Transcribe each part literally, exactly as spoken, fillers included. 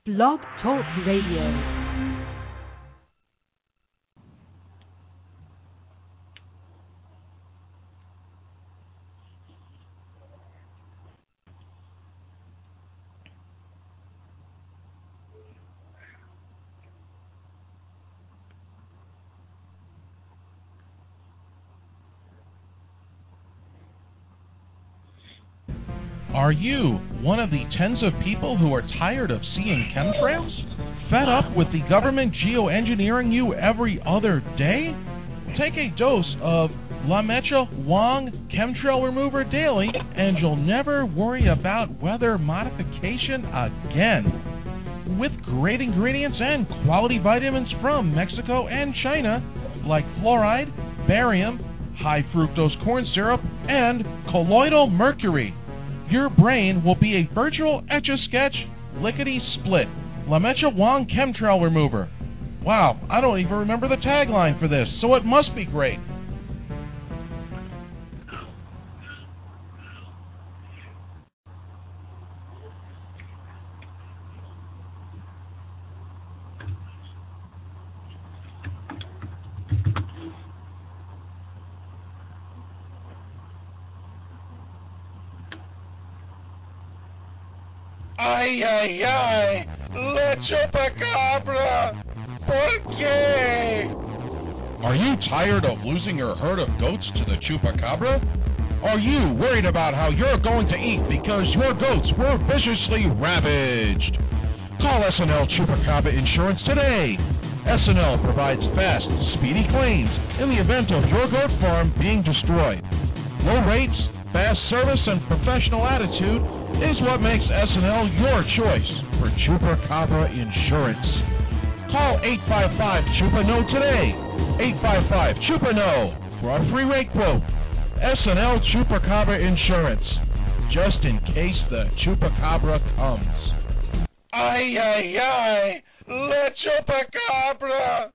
Blog Talk Radio. Are you one of the tens of people who are tired of seeing chemtrails? Fed up with the government geoengineering you every other day? Take a dose of La Mecha Wong Chemtrail Remover Daily and you'll never worry about weather modification again. With great ingredients and quality vitamins from Mexico and China, like fluoride, barium, high fructose corn syrup, and colloidal mercury, your brain will be a virtual Etch-a-Sketch lickety-split. La Mecha Wong Chemtrail Remover. Wow, I don't even remember the tagline for this, so it must be great. Ay, ay, ay, la chupacabra, ¿por qué? Are you tired of losing your herd of goats to the chupacabra? Are you worried about how you're going to eat because your goats were viciously ravaged? Call S N L Chupacabra Insurance today. S N L provides fast, speedy claims in the event of your goat farm being destroyed. Low rates, fast service, and professional attitude is what makes S N L your choice for Chupacabra Insurance. Call eight five five Chupa No today. eight five five Chupa No for a free rate quote. S N L Chupacabra Insurance, just in case the Chupacabra comes. Ay, ay, ay, la Chupacabra.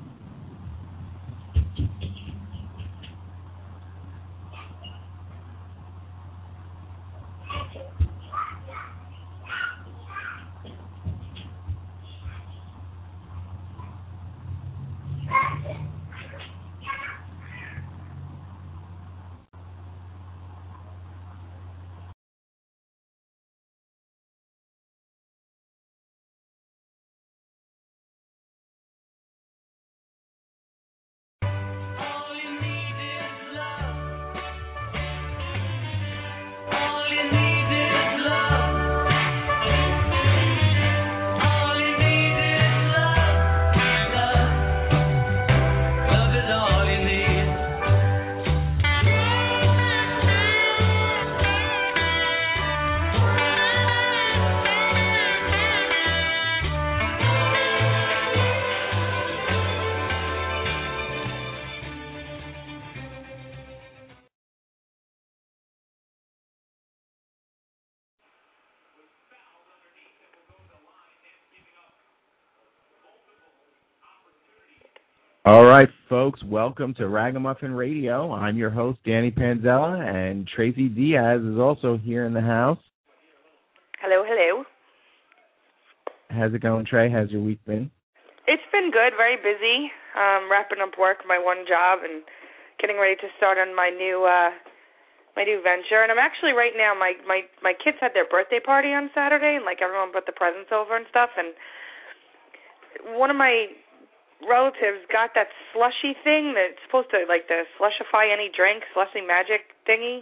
All right, folks, welcome to Ragamuffin Radio. I'm your host, Danny Panzella, and Tracy Diaz is also here in the house. Hello, hello. How's it going, Trey? How's your week been? It's been good, very busy, um, wrapping up work, my one job, and getting ready to start on my new uh, my new venture. And I'm actually right now, my, my, my kids had their birthday party on Saturday, and, like, everyone put the presents over and stuff, and one of my relatives got that slushy thing that's supposed to, like, the slushify any drink, slushy magic thingy,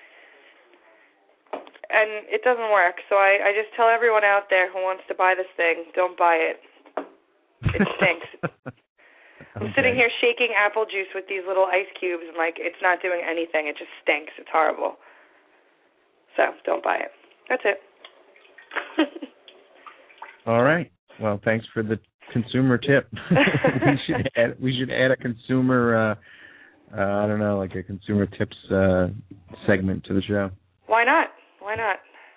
and it doesn't work. So I, I just tell everyone out there who wants to buy this thing, don't buy it. It stinks. I'm Okay. sitting here shaking apple juice with these little ice cubes, and, like, it's not doing anything. It just stinks. It's horrible. So don't buy it. That's it. All right. Well, thanks for the consumer tip. we should add, we should add a consumer, uh, uh, I don't know, like a consumer tips uh, segment to the show. Why not? Why not?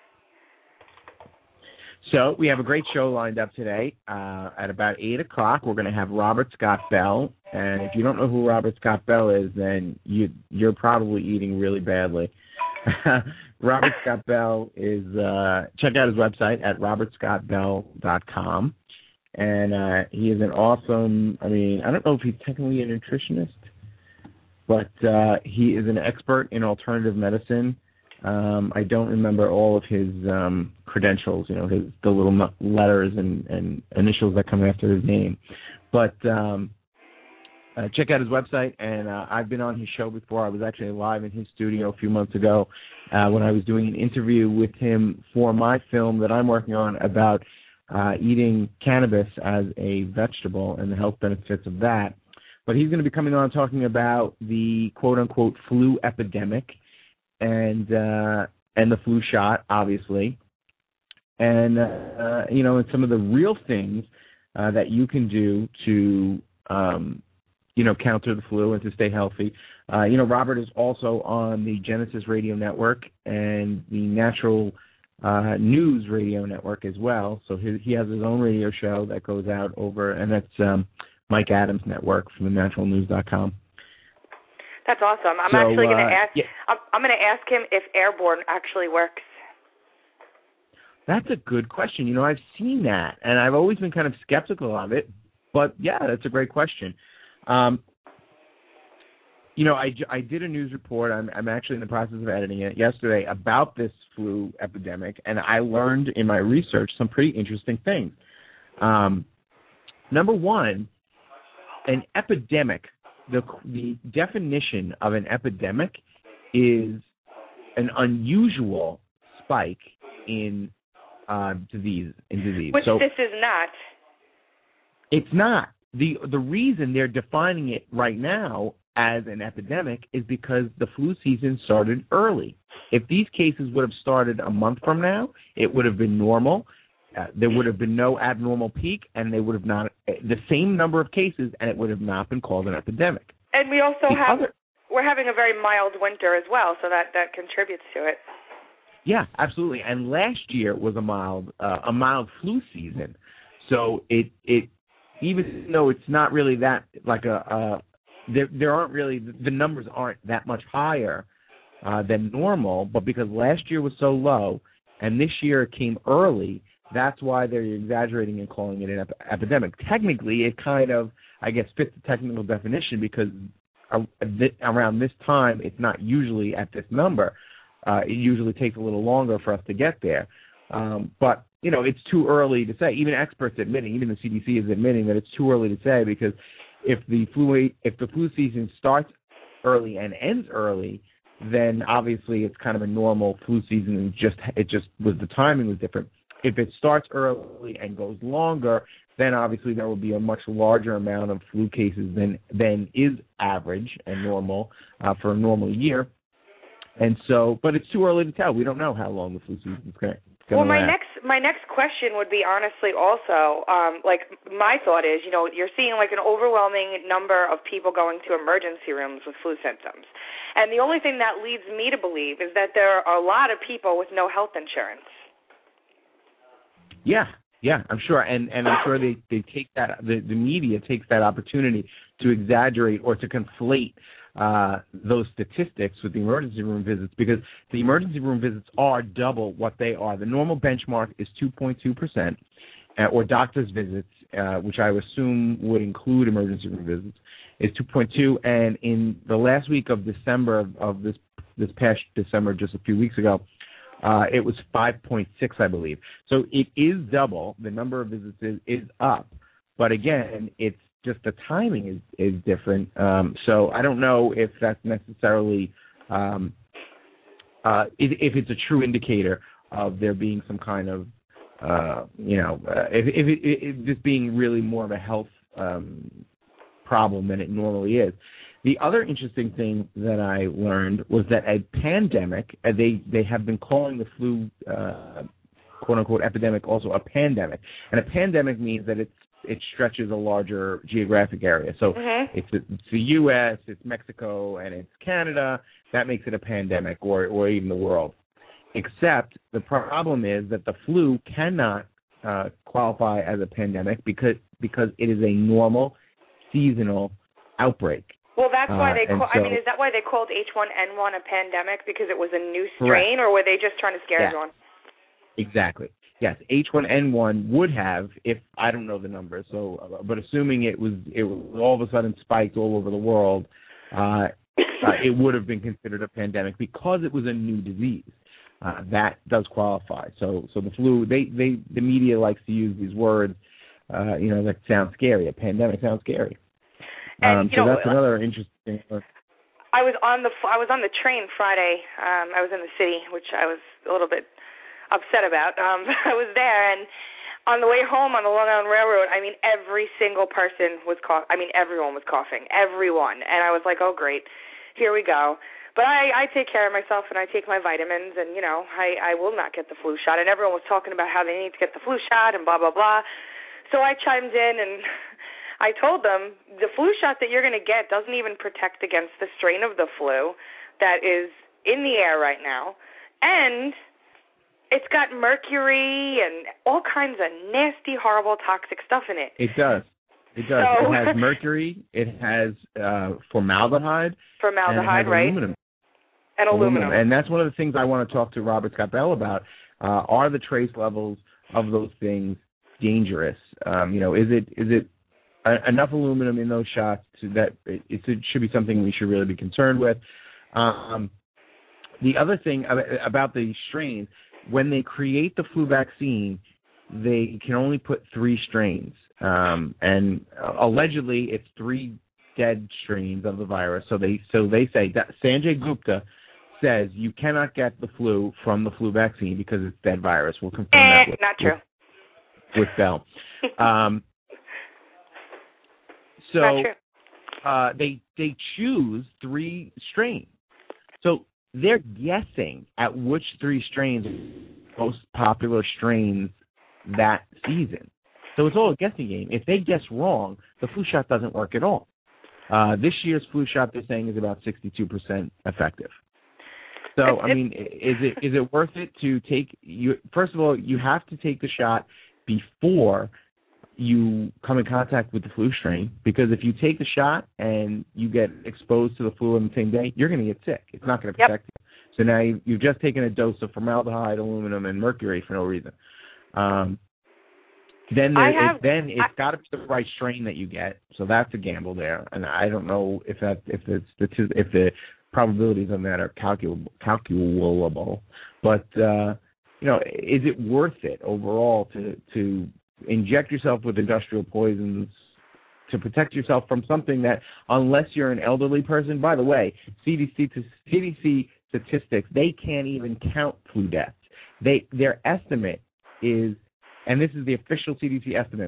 So we have a great show lined up today. Uh, at about eight o'clock, we're going to have Robert Scott Bell. And if you don't know who Robert Scott Bell is, then you, you're probably eating really badly. Robert Scott Bell is, uh, check out his website at robert scott bell dot com. And uh, he is an awesome, I mean, I don't know if he's technically a nutritionist, but uh, he is an expert in alternative medicine. Um, I don't remember all of his um, credentials, you know, his the little letters and, and initials that come after his name. But um, uh, check out his website, and uh, I've been on his show before. I was actually live in his studio a few months ago uh, when I was doing an interview with him for my film that I'm working on about uh, eating cannabis as a vegetable and the health benefits of that. But he's going to be coming on talking about the quote-unquote flu epidemic and uh, and the flu shot, obviously, and, uh, you know, and some of the real things uh, that you can do to, um, you know, counter the flu and to stay healthy. Uh, you know, Robert is also on the Genesis Radio Network and the Natural uh, News Radio Network as well. So he, he has his own radio show that goes out over, and that's um, Mike Adams Network from the natural news dot com. That's awesome. I'm so, actually going to uh, ask. Yeah. I'm, I'm going to ask him if Airborne actually works. That's a good question. You know, I've seen that, and I've always been kind of skeptical of it. But yeah, that's a great question. Um, you know, I, I did a news report. I'm, I'm actually in the process of editing it yesterday about this flu epidemic, and I learned in my research some pretty interesting things. Um, number one, an epidemic. The, the definition of an epidemic is an unusual spike in uh, disease. In disease, which so this is not. It's not. the The reason they're defining it right now as an epidemic is because the flu season started early. If these cases would have started a month from now, it would have been normal. Uh, there would have been no abnormal peak, and they would have not the same number of cases, and it would have not been called an epidemic. And we also the have other, we're having a very mild winter as well, so that, that contributes to it. Yeah, absolutely. And last year was a mild uh, a mild flu season, so it it even though it's not really that like a uh, there there aren't really the numbers aren't that much higher uh, than normal, but because last year was so low and this year it came early. That's why they're exaggerating and calling it an ep- epidemic. Technically, it kind of, I guess, fits the technical definition because around this time, it's not usually at this number. Uh, it usually takes a little longer for us to get there. Um, but, you know, it's too early to say. Even experts admitting, even the C D C is admitting that it's too early to say because if the flu if the flu season starts early and ends early, then obviously it's kind of a normal flu season and just it just was the timing was different. If it starts early and goes longer, then obviously there will be a much larger amount of flu cases than than is average and normal uh, for a normal year. And so, but it's too early to tell. We don't know how long the flu season is going to last. Well, my next my next question would be honestly also, um, like my thought is, you know, you're seeing like an overwhelming number of people going to emergency rooms with flu symptoms. And the only thing that leads me to believe is that there are a lot of people with no health insurance. Yeah, yeah, I'm sure, and and I'm sure they, they take that the, the media takes that opportunity to exaggerate or to conflate uh, those statistics with the emergency room visits because the emergency room visits are double what they are. The normal benchmark is two point two percent, uh, or doctor's visits, uh, which I assume would include emergency room visits, is two point two. And in the last week of December of, of this this past December, just a few weeks ago. Uh, it was five point six, I believe. So it is double. The number of visits is, is up. But again, it's just the timing is, is different. Um, so I don't know if that's necessarily, um, uh, if, if it's a true indicator of there being some kind of, uh, you know, uh, if, if, it, if this being really more of a health um, problem than it normally is. The other interesting thing that I learned was that a pandemic, uh, they, they have been calling the flu, uh, quote-unquote, epidemic also a pandemic. And a pandemic means that it's, it stretches a larger geographic area. So mm-hmm. it's, it's the U S, it's Mexico, and it's Canada. That makes it a pandemic or, or even the world. Except the problem is that the flu cannot uh, qualify as a pandemic because because it is a normal seasonal outbreak. Well, that's why they. Uh, Call, so, I mean, is that why they called H one N one a pandemic, because it was a new strain, correct. or were they just trying to scare yeah. everyone? Exactly. Yes, H one N one would have, if I don't know the number, so but assuming it was it was all of a sudden spiked all over the world, uh, uh, it would have been considered a pandemic because it was a new disease. Uh, that does qualify. So so the flu, they, they the media likes to use these words, uh, you know, that sound scary. A pandemic sounds scary. And, um, you so know, that's another interesting. I was on the I was on the train Friday. Um, I was in the city, which I was a little bit upset about. Um, I was there, and on the way home on the Long Island Railroad, I mean, every single person was cough. I mean, everyone was coughing, everyone. And I was like, oh, great, here we go. But I, I take care of myself, and I take my vitamins, and, you know, I, I will not get the flu shot. And everyone was talking about how they need to get the flu shot and blah, blah, blah. So I chimed in, and I told them the flu shot that you're going to get doesn't even protect against the strain of the flu that is in the air right now. And it's got mercury and all kinds of nasty, horrible, toxic stuff in it. It does. It does. So, it has mercury. It has uh, formaldehyde. Formaldehyde, and it has right? Aluminum. And aluminum. aluminum. And that's one of the things I want to talk to Robert Scott Bell about. Uh, are the trace levels of those things dangerous? Um, you know, is it is it a, enough aluminum in those shots to that it, it should be something we should really be concerned with? Um, the other thing about the strains, when they create the flu vaccine, they can only put three strains. Um, and allegedly, it's three dead strains of the virus. So they so they say that Sanjay Gupta says you cannot get the flu from the flu vaccine because it's dead virus. We'll confirm eh, that with, not true. with, with Bell. Um, so not true. Uh, they they choose three strains. So they're guessing at which three strains are most popular strains that season. So it's all a guessing game. If they guess wrong, the flu shot doesn't work at all. Uh, this year's flu shot, they're saying, is about sixty-two percent effective. So, I mean, is it is it worth it to take you? First of all, you have to take the shot before you come in contact with the flu strain, because if you take the shot and you get exposed to the flu on the same day, you're going to get sick. It's not going to protect yep. you. So now you, you've just taken a dose of formaldehyde, aluminum, and mercury for no reason. Um, then there, have, it, then it's I, got to be the right strain that you get. So that's a gamble there, and I don't know if that if it's the if the probabilities on that are calculable, calculable. But uh, you know, is it worth it overall to to inject yourself with industrial poisons to protect yourself from something that, unless you're an elderly person, by the way, C D C to C D C statistics, they can't even count flu deaths. They their estimate is, and this is the official C D C estimate,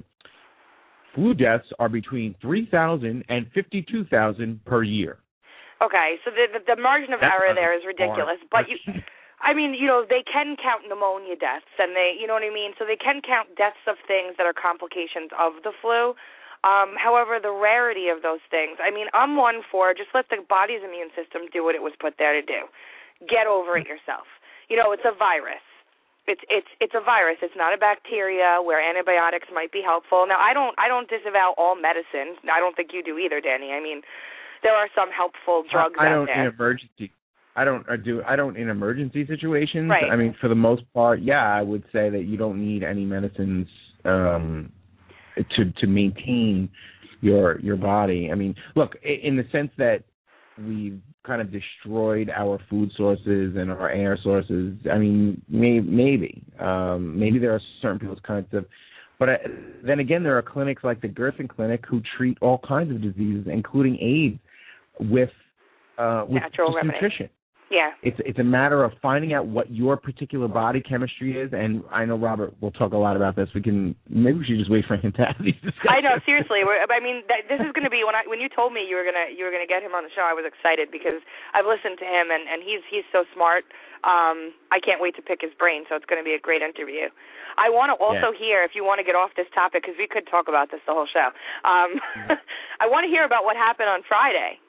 flu deaths are between three thousand and fifty-two thousand per year. Okay, so the the, the margin of That's error there is ridiculous, but you. I mean, you know, they can count pneumonia deaths, and they, you know what I mean? So they can count deaths of things that are complications of the flu. Um, however, the rarity of those things, I mean, I'm one for just let the body's immune system do what it was put there to do. Get over it yourself. You know, it's a virus. It's it's it's a virus. It's not a bacteria where antibiotics might be helpful. Now, I don't I don't disavow all medicine. I don't think you do either, Danny. I mean, there are some helpful drugs I, I out don't there. in emergency. I don't I do I don't in emergency situations. Right. I mean, for the most part, yeah, I would say that you don't need any medicines um, to to maintain your your body. I mean, look, in the sense that we've kind of destroyed our food sources and our air sources. I mean, may, maybe um, maybe there are certain people's kinds of. But I, then again, there are clinics like the Gerson Clinic who treat all kinds of diseases, including AIDS, with uh, with natural just remedy. nutrition. Yeah. It's it's a matter of finding out what your particular body chemistry is, and I know Robert will talk a lot about this. We can maybe we should just wait for him to have these discussions. I know, seriously. We're, I mean, that, this is going to be when I when you told me you were gonna you were gonna get him on the show. I was excited because I've listened to him and, and he's he's so smart. Um, I can't wait to pick his brain. So it's going to be a great interview. I want to also yeah. hear, if you want to get off this topic, because we could talk about this the whole show. Um, I want to hear about what happened on Friday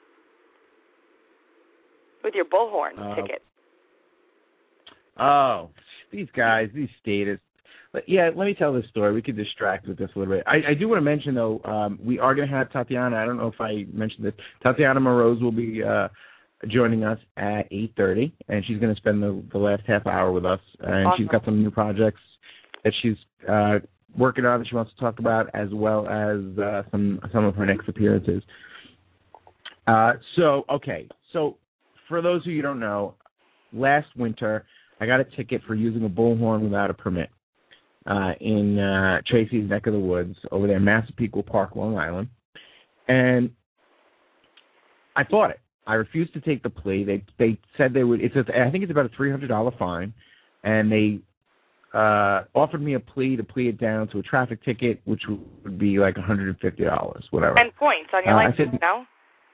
with your bullhorn uh, ticket. Oh, these guys, these statists. But yeah, let me tell this story. We could distract with this a little bit. I, I do want to mention, though, um, we are going to have Tatiana. I don't know if I mentioned this. Tatiana Moroz will be uh, joining us at eight thirty, and she's going to spend the, the last half hour with us. And awesome. She's got some new projects that she's uh, working on that she wants to talk about, as well as uh, some some of her next appearances. Uh, so, okay. So, for those of you who don't know, last winter I got a ticket for using a bullhorn without a permit. Uh, in uh, Tracy's neck of the woods over there in Massapequa Park, Long Island. And I fought it. I refused to take the plea. They they said they would, it's a, I think it's about a three hundred dollars fine, and they uh, offered me a plea to plea it down to a traffic ticket, which would be like one hundred fifty dollars, whatever. And points on your uh, license, I said, no?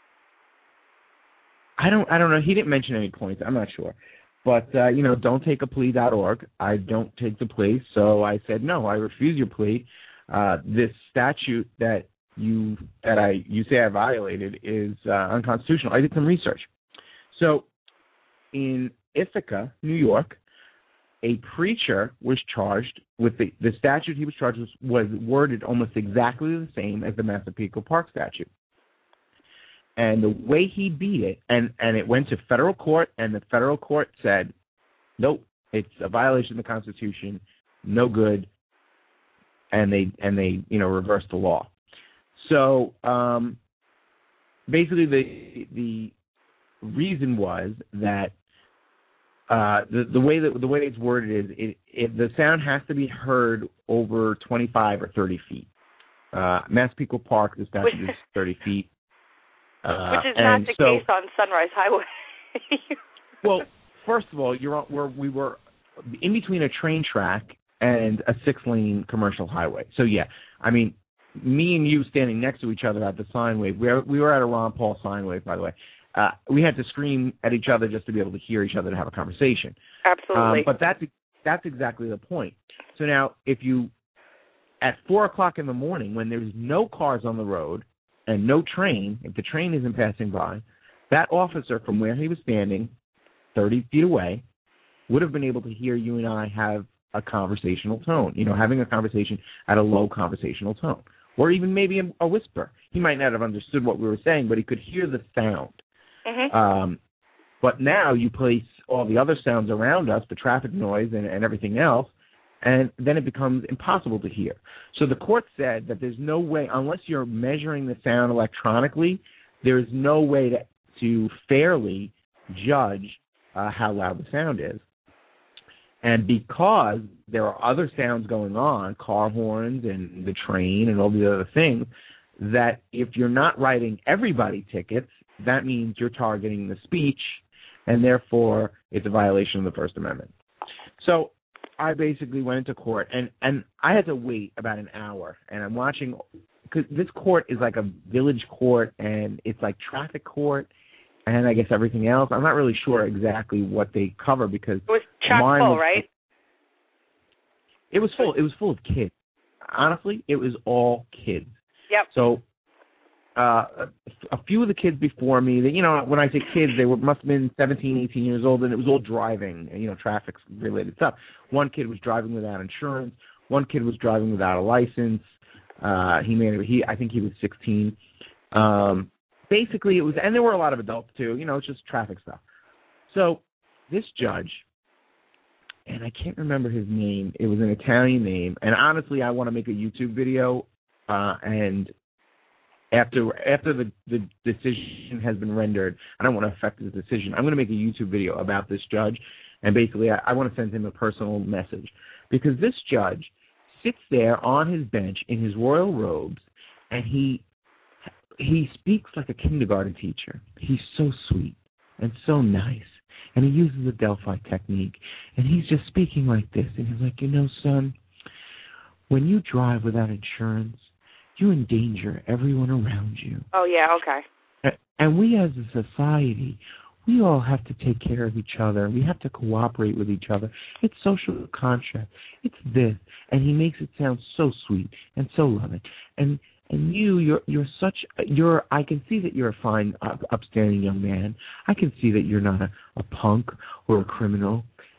I don't, I don't know. He didn't mention any points. I'm not sure. But, uh, you know, don't take a plea dot org. I don't take the plea. So I said, no, I refuse your plea. Uh, this statute that you that I you say I violated is uh, unconstitutional. I did some research. So in Ithaca, New York, a preacher was charged with the, the statute he was charged with was worded almost exactly the same as the Massapequa Park statute. And the way he beat it, and, and it went to federal court, and the federal court said, nope, it's a violation of the Constitution, no good, and they and they you know reversed the law. So um, basically, the the reason was that uh, the the way that the way it's worded is it, it the sound has to be heard over twenty-five or thirty feet. Uh, Massapequa Park, the statute is thirty feet. Uh, Which is not the so, case on Sunrise Highway. Well, first of all, you're on, we're, we were in between a train track and a six-lane commercial highway. So, yeah, I mean, me and you standing next to each other at the sine wave, we were, we were at a Ron Paul sine wave, by the way. Uh, we had to scream at each other just to be able to hear each other to have a conversation. Absolutely. Um, but that's that's exactly the point. So now, if you, at four o'clock in the morning, when there's no cars on the road, and no train, if the train isn't passing by, that officer from where he was standing, thirty feet away, would have been able to hear you and I have a conversational tone, you know, having a conversation at a low conversational tone, or even maybe a, a whisper. He might not have understood what we were saying, but he could hear the sound. Mm-hmm. Um, but now you place all the other sounds around us, the traffic noise and, and everything else, and then it becomes impossible to hear. So the court said that there's no way, unless you're measuring the sound electronically, there's no way to, to fairly judge uh, how loud the sound is. And because there are other sounds going on, car horns and the train and all the other things, that if you're not writing everybody tickets, that means you're targeting the speech, and therefore it's a violation of the First Amendment. So I basically went into court, and, and I had to wait about an hour, and I'm watching, because this court is like a village court, and it's like traffic court, and I guess everything else. I'm not really sure exactly what they cover, because it was chock mine full, was, right? It was full. It was full of kids. Honestly, it was all kids. Yep. So uh, a few of the kids before me, they, you know, when I say kids, they were must have been seventeen, eighteen years old, and it was all driving, you know, traffic-related stuff. One kid was driving without insurance. One kid was driving without a license. Uh, he made he I think he was sixteen. Um, basically, it was, and there were a lot of adults too. You know, it's just traffic stuff. So this judge, and I can't remember his name. It was an Italian name, and honestly, I want to make a YouTube video, uh, and after after the, the decision has been rendered, I don't want to affect his decision. I'm going to make a YouTube video about this judge, and basically, I, I want to send him a personal message, because this judge sits there on his bench in his royal robes, and he he speaks like a kindergarten teacher. He's so sweet and so nice. And he uses the Delphi technique, and he's just speaking like this. And he's like, you know, son, when you drive without insurance, you endanger everyone around you. Oh, yeah, okay. And we as a society, we all have to take care of each other. We have to cooperate with each other. It's social contract. It's this. And he makes it sound so sweet and so loving. And And you, you're you're such you're. I can see that you're a fine, up, upstanding young man. I can see that you're not a, a punk or a criminal.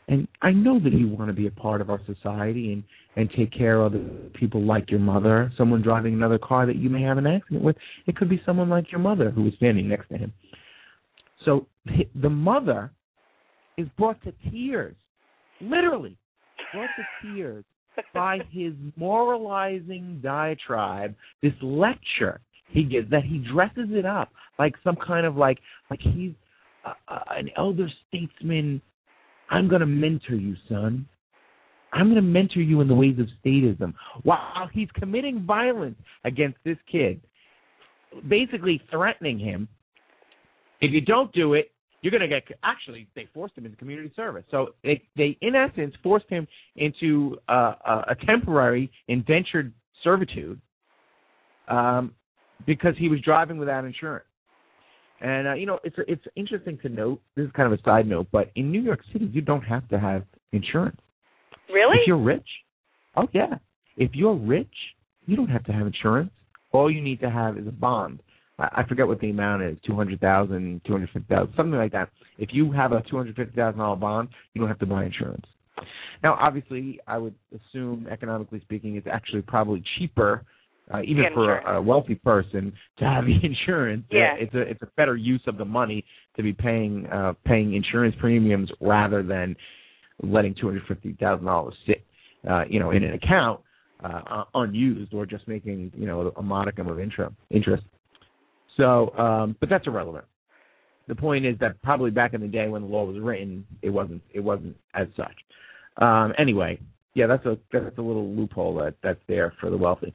And I know that you want to be a part of our society and, and take care of other people like your mother, someone driving another car that you may have an accident with. It could be someone like your mother who was standing next to him. So the mother is brought to tears, literally brought to tears by his moralizing diatribe, this lecture he gives that he dresses it up like some kind of like, like he's uh, uh, an elder statesman. I'm going to mentor you, son. I'm going to mentor you in the ways of statism while he's committing violence against this kid, basically threatening him. If you don't do it, you're going to get – actually, they forced him into community service. So they, they in essence, forced him into uh, a, a temporary indentured servitude um, because he was driving without insurance. And, uh, you know, it's it's interesting to note, this is kind of a side note, but in New York City, you don't have to have insurance. Really? If you're rich, oh, yeah. If you're rich, you don't have to have insurance. All you need to have is a bond. I, I forget what the amount is, two hundred thousand dollars, two hundred fifty thousand dollars, something like that. If you have a two hundred fifty thousand dollars bond, you don't have to buy insurance. Now, obviously, I would assume, economically speaking, it's actually probably cheaper Uh, even yeah, for sure. a, a wealthy person to have the insurance. Yeah. Uh, it's a it's a better use of the money to be paying uh, paying insurance premiums rather than letting two hundred fifty thousand dollars sit, uh, you know, in an account uh, unused or just making, you know, a modicum of interest. Interest. So, um, but that's irrelevant. The point is that probably back in the day when the law was written, it wasn't it wasn't as such. Um, anyway, yeah, that's a that's a little loophole that that's there for the wealthy.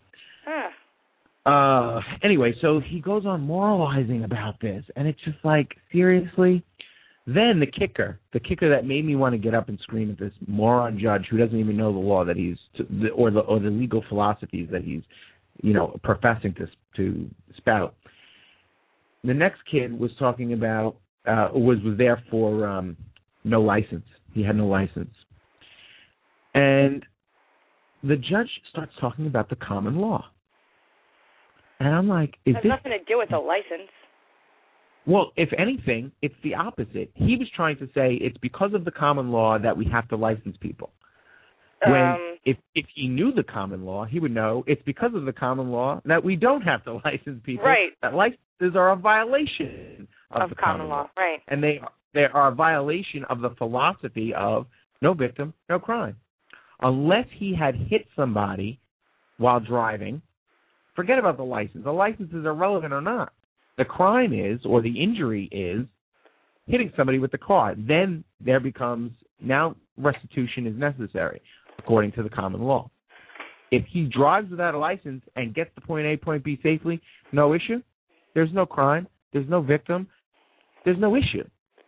Uh, anyway, so he goes on moralizing about this, and it's just like, seriously? Then the kicker, the kicker that made me want to get up and scream at this moron judge who doesn't even know the law that he's, or the or the legal philosophies that he's, you know, professing to to spout. The next kid was talking about, uh, was was there for um, no license. He had no license. And the judge starts talking about the common law. And I'm like, is it has this... nothing to do with a license. Well, if anything, it's the opposite. He was trying to say it's because of the common law that we have to license people. When Um, if if he knew the common law, he would know it's because of the common law that we don't have to license people. Right. That licenses are a violation of, of the common law. Right. And they they are a violation of the philosophy of no victim, no crime. Unless he had hit somebody while driving, forget about the license. The license is irrelevant or not. The crime is, or the injury is, hitting somebody with the car. Then there becomes, now restitution is necessary, according to the common law. If he drives without a license and gets to point A, point B safely, no issue. There's no crime. There's no victim. There's no issue.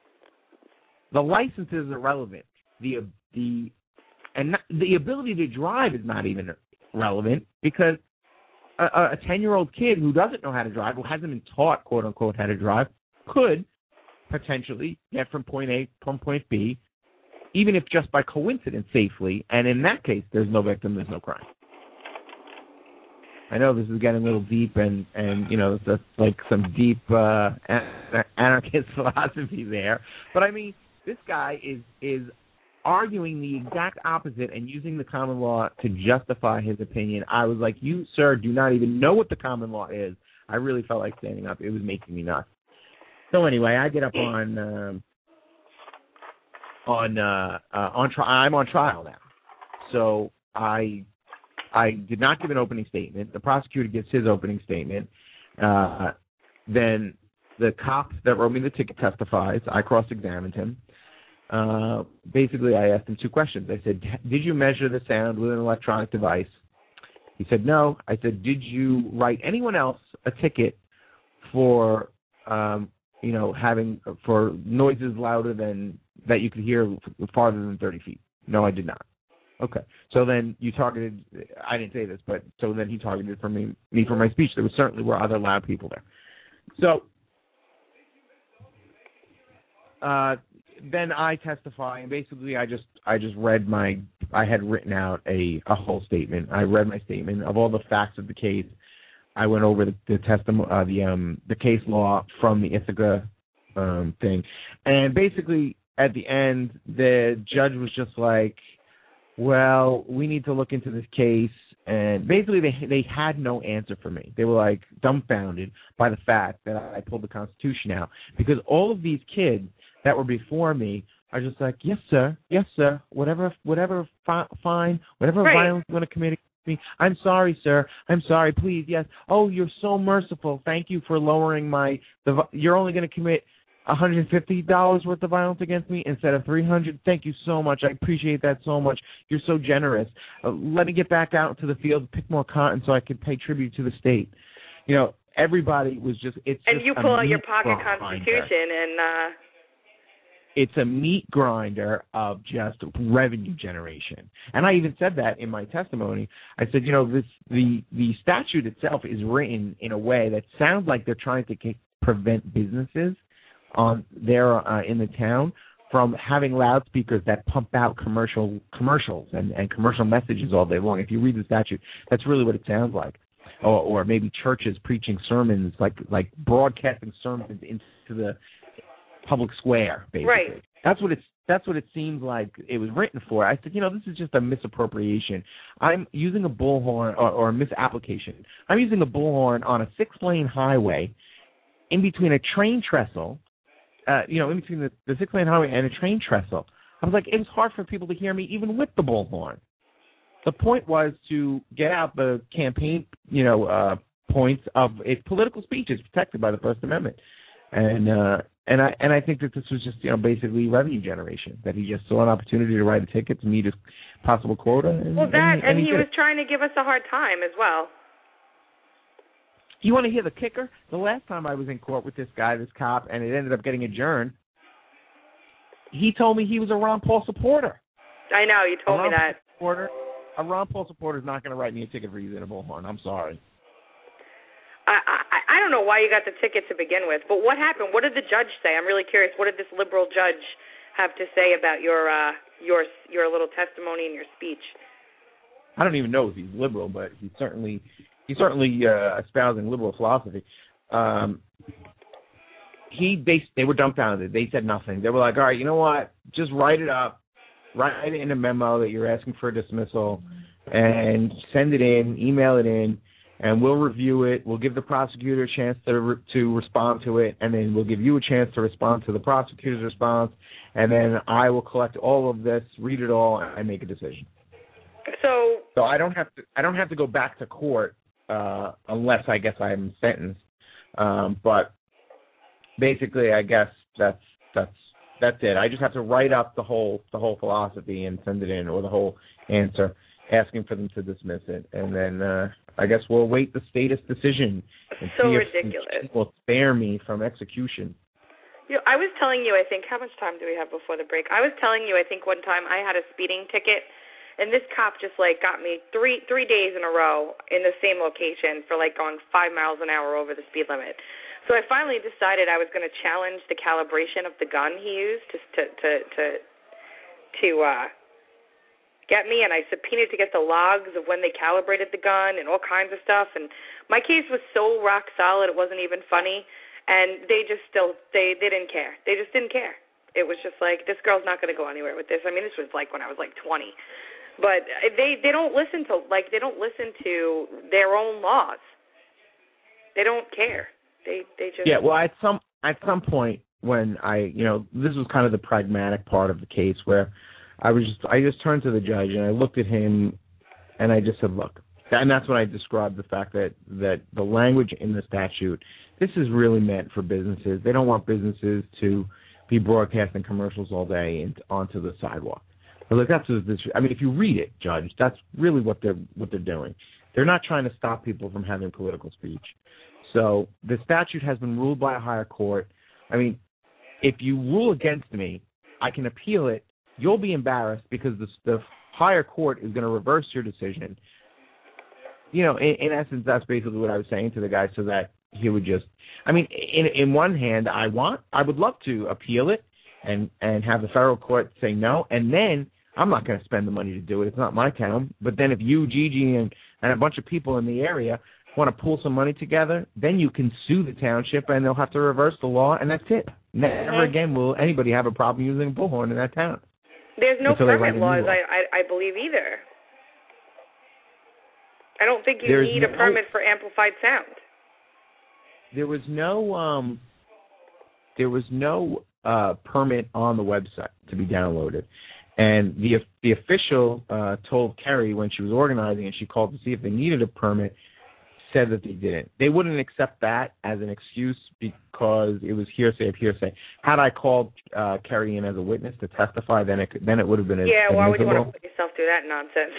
The license is irrelevant. The the and not, the ability to drive is not even relevant because a ten-year-old kid who doesn't know how to drive, who hasn't been taught, quote-unquote, how to drive, could potentially get from point A from point B, even if just by coincidence safely, and in that case, there's no victim, there's no crime. I know this is getting a little deep, and, and you know, that's like some deep uh, anarchist philosophy there, but I mean, this guy is is arguing the exact opposite and using the common law to justify his opinion. I was like, you, sir, do not even know what the common law is. I really felt like standing up. It was making me nuts. So anyway, I get up on um, on uh, uh, on tri- I'm on trial now. So I I did not give an opening statement. The prosecutor gives his opening statement. Uh, then the cop that wrote me the ticket testifies. I cross-examined him. Uh, basically, I asked him two questions. I said, did you measure the sound with an electronic device? He said, no. I said, did you write anyone else a ticket for, um, you know, having, for noises louder than, that you could hear farther than thirty feet? No, I did not. Okay. So then you targeted, I didn't say this, but so then he targeted for me, me for my speech. There was certainly were other loud people there. So, uh, then I testify, and basically I just I just read my I had written out a, a whole statement. I read my statement of all the facts of the case. I went over the, the testimony, uh, the um the case law from the Ithaca um, thing, and basically at the end, the judge was just like, well, we need to look into this case. And basically they they had no answer for me. They were like dumbfounded by the fact that I pulled the Constitution out. Because all of these kids that were before me are just like, yes, sir, yes, sir, whatever, whatever, fi- fine, whatever right. violence you want to commit against me. I'm sorry, sir. I'm sorry, please, yes. Oh, you're so merciful. Thank you for lowering my, the, you're only going to commit one hundred fifty dollars worth of violence against me instead of three hundred dollars. Thank you so much. I appreciate that so much. You're so generous. Uh, let me get back out into the field, pick more cotton so I can pay tribute to the state. You know, everybody was just, it's and just you pull out your pocket Constitution and... Uh... It's a meat grinder of just revenue generation. And I even said that in my testimony. I said, you know, this the, the statute itself is written in a way that sounds like they're trying to k- prevent businesses on there uh, in the town from having loudspeakers that pump out commercial commercials and, and commercial messages all day long. If you read the statute, that's really what it sounds like. Or, or maybe churches preaching sermons, like like broadcasting sermons into the public square, basically. Right. That's what it's. That's what it seems like it was written for. I said, you know, this is just a misappropriation. I'm using a bullhorn or, or a misapplication. I'm using a bullhorn on a six-lane highway in between a train trestle, uh, you know, in between the, the six-lane highway and a train trestle. I was like, it was hard for people to hear me even with the bullhorn. The point was to get out the campaign, you know, uh, points of it. Political speech is protected by the First Amendment. And uh, and I and I think that this was just, you know, basically revenue generation, that he just saw an opportunity to write a ticket to meet his possible quota. And, well, that, and, and, and he, he was trying to give us a hard time as well. You want to hear the kicker? The last time I was in court with this guy, this cop, and it ended up getting adjourned, he told me he was a Ron Paul supporter. I know, you told me that. Supporter, a Ron Paul supporter is not going to write me a ticket for using a bullhorn. I'm sorry. I, I I don't know why you got the ticket to begin with, but what happened? What did the judge say? I'm really curious. What did this liberal judge have to say about your uh, your your little testimony and your speech? I don't even know if he's liberal, but he's certainly he's certainly uh, espousing liberal philosophy. Um, he they they were dumbfounded. They said nothing. They were like, all right, you know what? Just write it up, write it in a memo that you're asking for a dismissal, and send it in, email it in. And we'll review it. We'll give the prosecutor a chance to re- to respond to it, and then we'll give you a chance to respond to the prosecutor's response, and then I will collect all of this, read it all, and make a decision. So, so I don't have to I don't have to go back to court uh, unless I guess I'm sentenced. Um, but basically, I guess that's that's that's it. I just have to write up the whole the whole philosophy and send it in, or the whole answer, asking for them to dismiss it, and then uh, I guess we'll await the status decision and so see ridiculous. if it will spare me from execution. You know, I was telling you, I think, how much time do we have before the break? I was telling you, I think one time I had a speeding ticket, and this cop just like got me three three days in a row in the same location for like going five miles an hour over the speed limit. So I finally decided I was going to challenge the calibration of the gun he used to to to to, to uh. get me, and I subpoenaed to get the logs of when they calibrated the gun and all kinds of stuff, and my case was so rock solid it wasn't even funny, and they just still, they, they didn't care. They just didn't care. It was just like, this girl's not going to go anywhere with this. I mean, this was like when I was like twenty. But they, they don't listen to, like, they don't listen to their own laws. They don't care. They, they just... Yeah, well, at some, at some point when I, you know, this was kind of the pragmatic part of the case where I was just, I just turned to the judge and I looked at him and I just said, look, and that's when I described the fact that, that the language in the statute, this is really meant for businesses. They don't want businesses to be broadcasting commercials all day and onto the sidewalk. But look, that's what this, I mean, if you read it, Judge, that's really what they're, what they're doing. They're not trying to stop people from having political speech. So the statute has been ruled by a higher court. I mean, if you rule against me, I can appeal it. You'll be embarrassed because the, the higher court is going to reverse your decision. You know, in, in essence, that's basically what I was saying to the guy, so that he would just, I mean, in in one hand, I want, I would love to appeal it and, and have the federal court say no, and then I'm not going to spend the money to do it. It's not my town. But then if you, Gigi, and, and a bunch of people in the area want to pull some money together, then you can sue the township and they'll have to reverse the law, and that's it. Never mm-hmm. again will anybody have a problem using a bullhorn in that town. There's no permit laws, I, I, I believe, either. I don't think you There's need no, a permit for amplified sound. There was no um, there was no uh, permit on the website to be downloaded, and the the official uh, told Kerry when she was organizing and she called to see if they needed a permit, said that they didn't. They wouldn't accept that as an excuse because it was hearsay of hearsay. Had I called uh, Kerry in as a witness to testify, then it could, then it would have been yeah. Admissible. Why would you want to put yourself through that nonsense?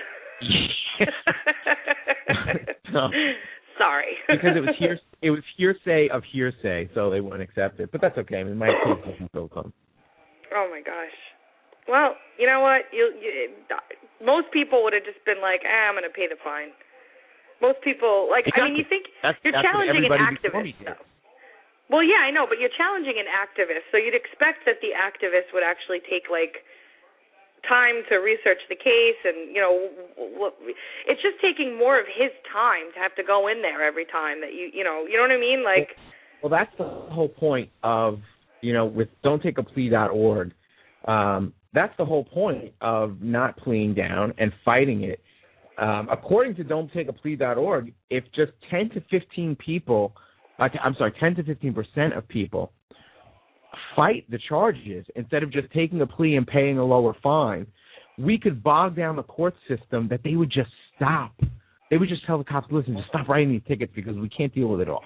no. Sorry. Because it was hears it was hearsay of hearsay, so they wouldn't accept it. But that's okay. I mean, my case doesn't still come. Oh my gosh. Well, you know what? You, you most people would have just been like, ah, I'm going to pay the fine. Most people, like, exactly. I mean, you think that's, you're that's challenging an activist. Though. Well, yeah, I know, but you're challenging an activist, so you'd expect that the activist would actually take like time to research the case, and you know, it's just taking more of his time to have to go in there every time that you, you know, you know what I mean? Like, well, that's the whole point of, you know, with don't take a plea dot org. Um, that's the whole point of not pleading down and fighting it. Um, according to don't take a plea dot org, if just ten to fifteen people, uh, I'm sorry, ten to fifteen percent of people fight the charges instead of just taking a plea and paying a lower fine, we could bog down the court system that they would just stop. They would just tell the cops, listen, just stop writing these tickets because we can't deal with it all.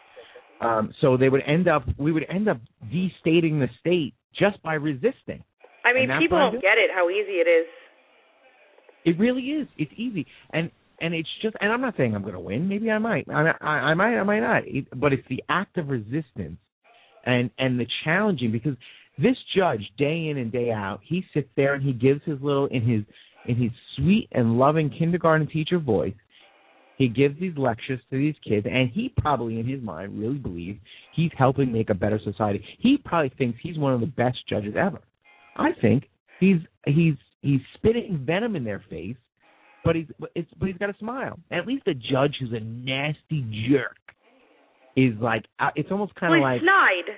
Um, so they would end up, we would end up destating the state just by resisting. I mean, people don't get it, how easy it is. It really is. It's easy. And and it's just, and I'm not saying I'm going to win. Maybe I might. I, I, I might, I might not. It, but it's the act of resistance and, and the challenging, because this judge, day in and day out, he sits there and he gives his little, in his in his sweet and loving kindergarten teacher voice, he gives these lectures to these kids, and he probably, in his mind, really believes he's helping make a better society. He probably thinks he's one of the best judges ever. I think he's he's he's spitting venom in their face, but he's it's but he's got a smile. At least a judge who's a nasty jerk is like, it's almost kind of well, like snide.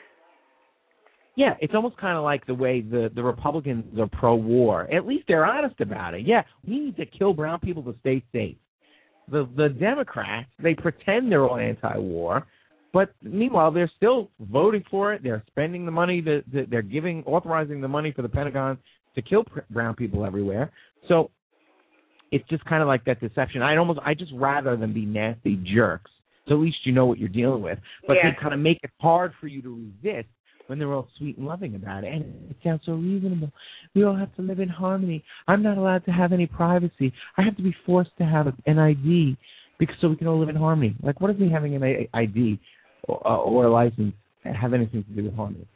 Yeah, it's almost kind of like the way the, the Republicans are pro-war. At least they're honest about it. Yeah, we need to kill brown people to stay safe. The the Democrats, they pretend they're all anti-war, but meanwhile they're still voting for it. They're spending the money that, that they're giving, authorizing the money for the Pentagon to kill brown people everywhere. So it's just kind of like that deception. I'd almost, I just rather than be nasty jerks. So at least you know what you're dealing with. But yeah. they kind of make it hard for you to resist when they're all sweet and loving about it. And it sounds so reasonable. We all have to live in harmony. I'm not allowed to have any privacy. I have to be forced to have an I D because so we can all live in harmony. Like, what does me having an I D or, uh, or a license have anything to do with harmony?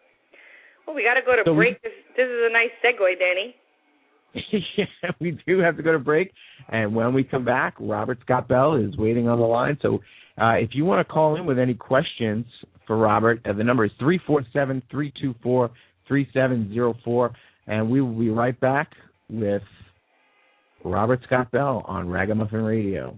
Well, we got to go to so break. We, this, this is a nice segue, Danny. Yeah, we do have to go to break. And when we come back, Robert Scott Bell is waiting on the line. So uh, if you want to call in with any questions for Robert, uh, the number is three four seven, three two four, three seven zero four. And we will be right back with Robert Scott Bell on Ragamuffin Radio.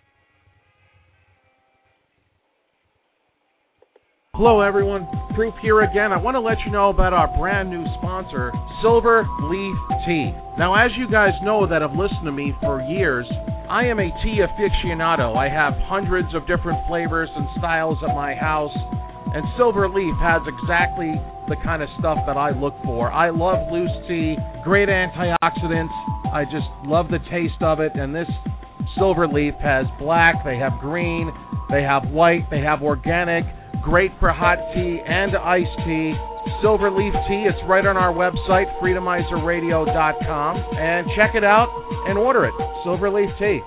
Hello, everyone. Proof here again. I want to let you know about our brand new sponsor, Silver Leaf Tea. Now, as you guys know that have listened to me for years, I am a tea aficionado. I have hundreds of different flavors and styles at my house, and Silver Leaf has exactly the kind of stuff that I look for. I love loose tea, great antioxidants. I just love the taste of it, and this Silver Leaf has black, they have green, they have white, they have organic. Great for hot tea and iced tea. Silver Leaf Tea, it's right on our website, freedomizer radio dot com. And check it out and order it. Silver Leaf Tea.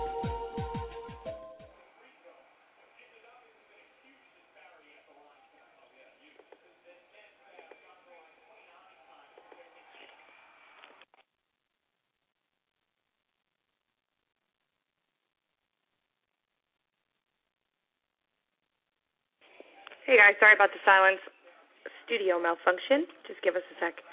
Hey guys, sorry about the silence. Studio malfunction. Just give us a sec.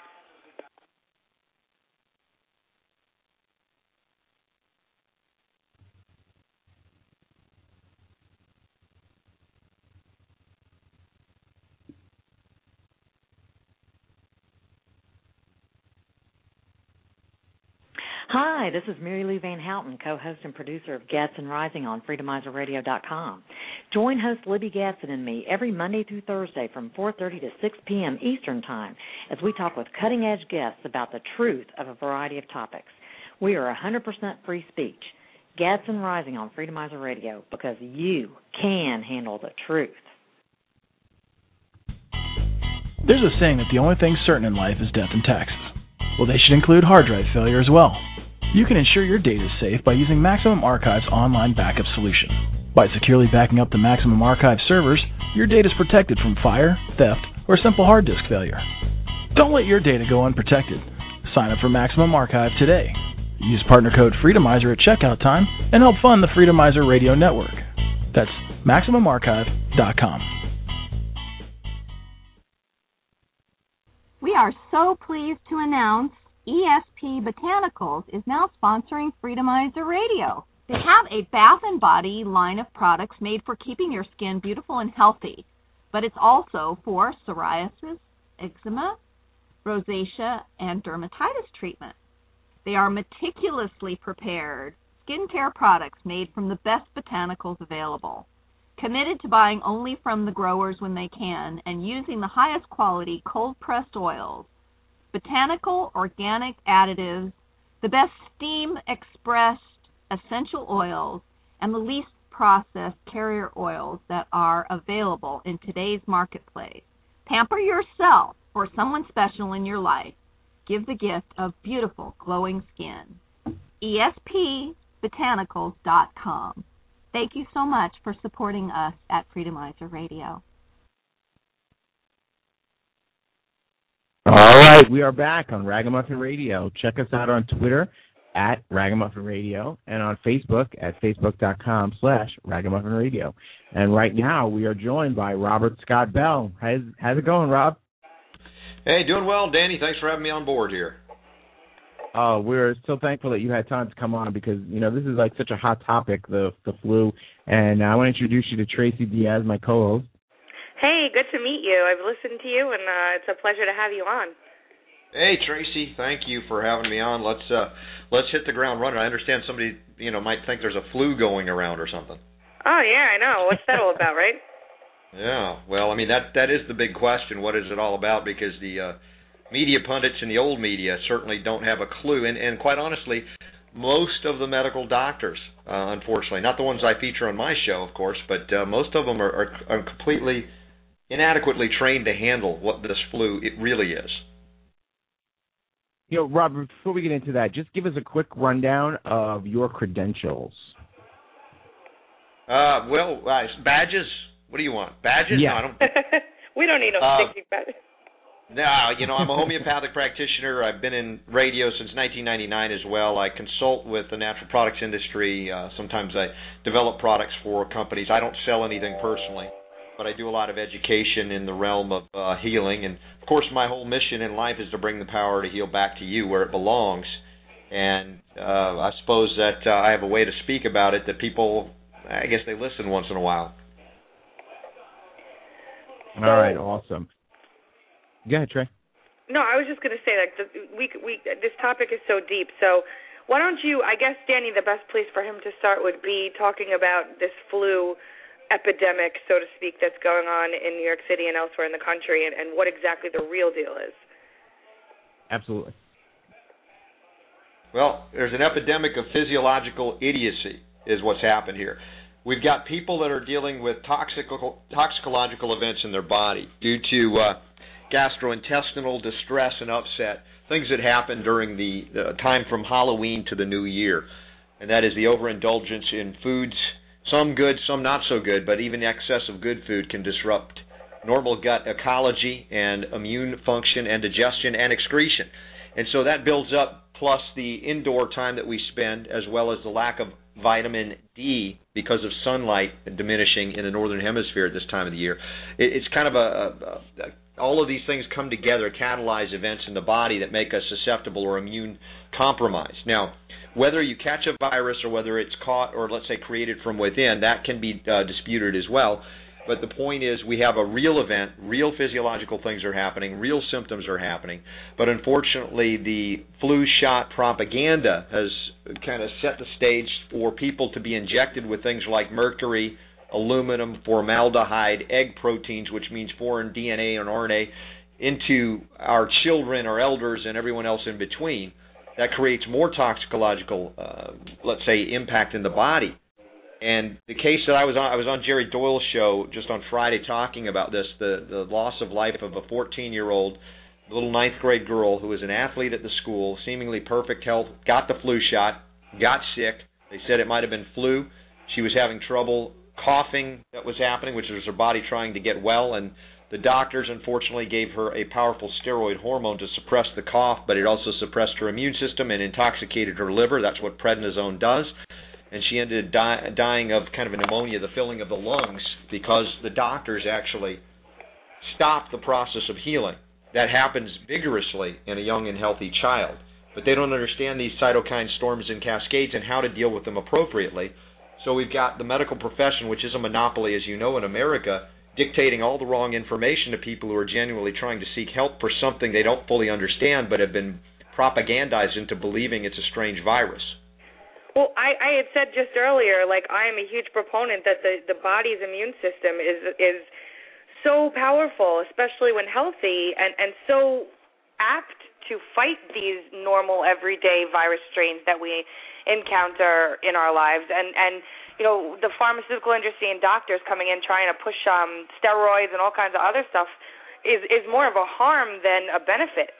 Hi, this is Mary Lou Van Houten, co-host and producer of Gadsden Rising on Freedomizer Radio dot com. Join host Libby Gadsden and me every Monday through Thursday from four thirty to six p.m. Eastern Time as we talk with cutting-edge guests about the truth of a variety of topics. We are one hundred percent free speech. Gadsden Rising on Freedomizer Radio, because you can handle the truth. There's a saying that the only thing certain in life is death and taxes. Well, they should include hard drive failure as well. You can ensure your data is safe by using Maximum Archive's online backup solution. By securely backing up the Maximum Archive servers, your data is protected from fire, theft, or simple hard disk failure. Don't let your data go unprotected. Sign up for Maximum Archive today. Use partner code Freedomizer at checkout time and help fund the Freedomizer Radio Network. That's Maximum Archive dot com. We are so pleased to announce E S P Botanicals is now sponsoring Freedomizer Radio. They have a bath and body line of products made for keeping your skin beautiful and healthy, but it's also for psoriasis, eczema, rosacea, and dermatitis treatment. They are meticulously prepared skincare products made from the best botanicals available, committed to buying only from the growers when they can, and using the highest quality cold-pressed oils, botanical organic additives, the best steam-expressed essential oils, and the least processed carrier oils that are available in today's marketplace. Pamper yourself or someone special in your life. Give the gift of beautiful, glowing skin. E S P botanicals dot com. Thank you so much for supporting us at Freedomizer Radio. All right, we are back on Ragamuffin Radio. Check us out on Twitter at Ragamuffin Radio and on Facebook at facebook.com slash Ragamuffin Radio. And right now we are joined by Robert Scott Bell. How's, how's it going, Rob? Hey, doing well, Danny. Thanks for having me on board here. Oh, we're so thankful that you had time to come on because, you know, this is like such a hot topic, the the flu. And I want to introduce you to Tracy Diaz, my co-host. Hey, good to meet you. I've listened to you, and uh, it's a pleasure to have you on. Hey, Tracy. Thank you for having me on. Let's uh, let's hit the ground running. I understand somebody, you know, might think there's a flu going around or something. Oh, yeah, I know. What's that all about, right? Yeah. Well, I mean, that that is the big question. What is it all about? Because the uh, media pundits and the old media certainly don't have a clue. And, and quite honestly, most of the medical doctors, uh, unfortunately, not the ones I feature on my show, of course, but uh, most of them are, are, are completely inadequately trained to handle what this flu it really is. You know, Robert, before we get into that, just give us a quick rundown of your credentials. Uh, well, uh, badges. What do you want? Badges? Yeah. No, I don't. We don't need no uh, sticky badges. No, you know, I'm a homeopathic practitioner. I've been in radio since nineteen ninety-nine as well. I consult with the natural products industry. Uh, sometimes I develop products for companies. I don't sell anything personally, but I do a lot of education in the realm of uh, healing. And, of course, my whole mission in life is to bring the power to heal back to you where it belongs. And uh, I suppose that uh, I have a way to speak about it that people, I guess they listen once in a while. All right, awesome. Go ahead, Trey. No, I was just going to say, like, the, we, we, this topic is so deep. So why don't you, I guess, Danny, the best place for him to start would be talking about this flu epidemic, so to speak, that's going on in New York City and elsewhere in the country, and, and what exactly the real deal is. Absolutely. Well, there's an epidemic of physiological idiocy is what's happened here. We've got people that are dealing with toxical, toxicological events in their body due to uh, gastrointestinal distress and upset, things that happen during the, the time from Halloween to the New Year, and that is the overindulgence in foods, some good, some not so good, but even excess of good food can disrupt normal gut ecology and immune function and digestion and excretion. And so that builds up, plus the indoor time that we spend, as well as the lack of vitamin D because of sunlight diminishing in the northern hemisphere at this time of the year. It's kind of a, a, a all of these things come together, catalyze events in the body that make us susceptible or immune compromised. Now, whether you catch a virus or whether it's caught or, let's say, created from within, that can be uh, disputed as well. But the point is we have a real event, real physiological things are happening, real symptoms are happening. But unfortunately, the flu shot propaganda has kind of set the stage for people to be injected with things like mercury, aluminum, formaldehyde, egg proteins, which means foreign D N A and R N A, into our children, our elders, and everyone else in between. That creates more toxicological, uh, let's say, impact in the body. And the case that I was on, I was on Jerry Doyle's show just on Friday talking about this, the, the loss of life of a fourteen-year-old little ninth grade girl who was an athlete at the school, seemingly perfect health, got the flu shot, got sick. They said it might have been flu. She was having trouble coughing that was happening, which was her body trying to get well, and the doctors unfortunately gave her a powerful steroid hormone to suppress the cough, but it also suppressed her immune system and intoxicated her liver. That's what prednisone does. And she ended up dying of kind of a pneumonia, the filling of the lungs, because the doctors actually stopped the process of healing. That happens vigorously in a young and healthy child. But they don't understand these cytokine storms and cascades and how to deal with them appropriately. So we've got the medical profession, which is a monopoly, as you know, in America, dictating all the wrong information to people who are genuinely trying to seek help for something they don't fully understand but have been propagandized into believing it's a strange virus. Well, I, I had said just earlier, like, I am a huge proponent that the, the body's immune system is is so powerful, especially when healthy, and, and so apt to fight these normal, everyday virus strains that we encounter in our lives. And, and you know, the pharmaceutical industry and doctors coming in trying to push um, steroids and all kinds of other stuff is, is more of a harm than a benefit.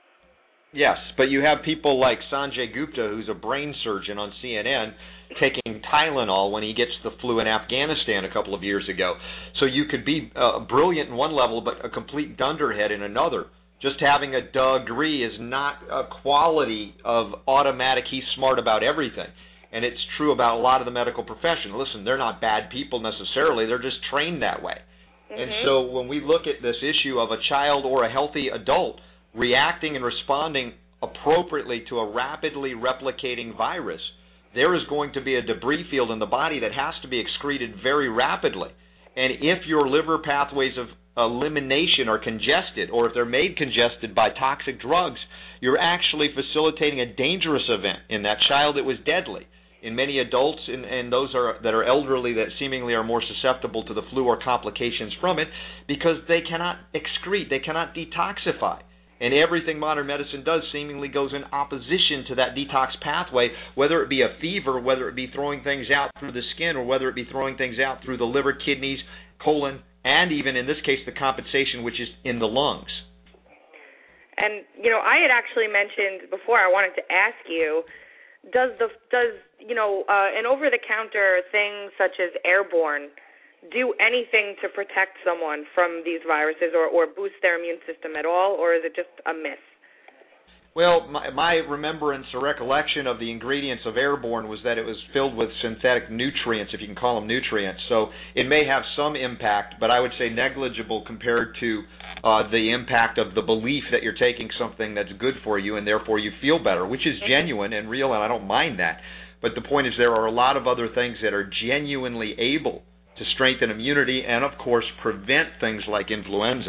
Yes, but you have people like Sanjay Gupta, who's a brain surgeon on C N N, taking Tylenol when he gets the flu in Afghanistan a couple of years ago. So you could be uh, brilliant in one level, but a complete dunderhead in another. Just having a degree is not a quality of automatic, he's smart about everything. And it's true about a lot of the medical profession. Listen, they're not bad people necessarily, they're just trained that way. Mm-hmm. And so when we look at this issue of a child or a healthy adult reacting and responding appropriately to a rapidly replicating virus, there is going to be a debris field in the body that has to be excreted very rapidly. And if your liver pathways of elimination are congested, or if they're made congested by toxic drugs, you're actually facilitating a dangerous event in that child that was deadly. In many adults and, and those are, that are elderly that seemingly are more susceptible to the flu or complications from it because they cannot excrete, they cannot detoxify. And everything modern medicine does seemingly goes in opposition to that detox pathway, whether it be a fever, whether it be throwing things out through the skin, or whether it be throwing things out through the liver, kidneys, colon, and even in this case the compensation, which is in the lungs. And, you know, I had actually mentioned before, I wanted to ask you, does the does you know uh, an over-the-counter thing such as Airborne do anything to protect someone from these viruses or, or boost their immune system at all, or is it just a myth? Well, my, my remembrance or recollection of the ingredients of Airborne was that it was filled with synthetic nutrients, if you can call them nutrients. So it may have some impact, but I would say negligible compared to uh, the impact of the belief that you're taking something that's good for you and therefore you feel better, which is genuine and real, and I don't mind that. But the point is there are a lot of other things that are genuinely able to strengthen immunity and, of course, prevent things like influenza.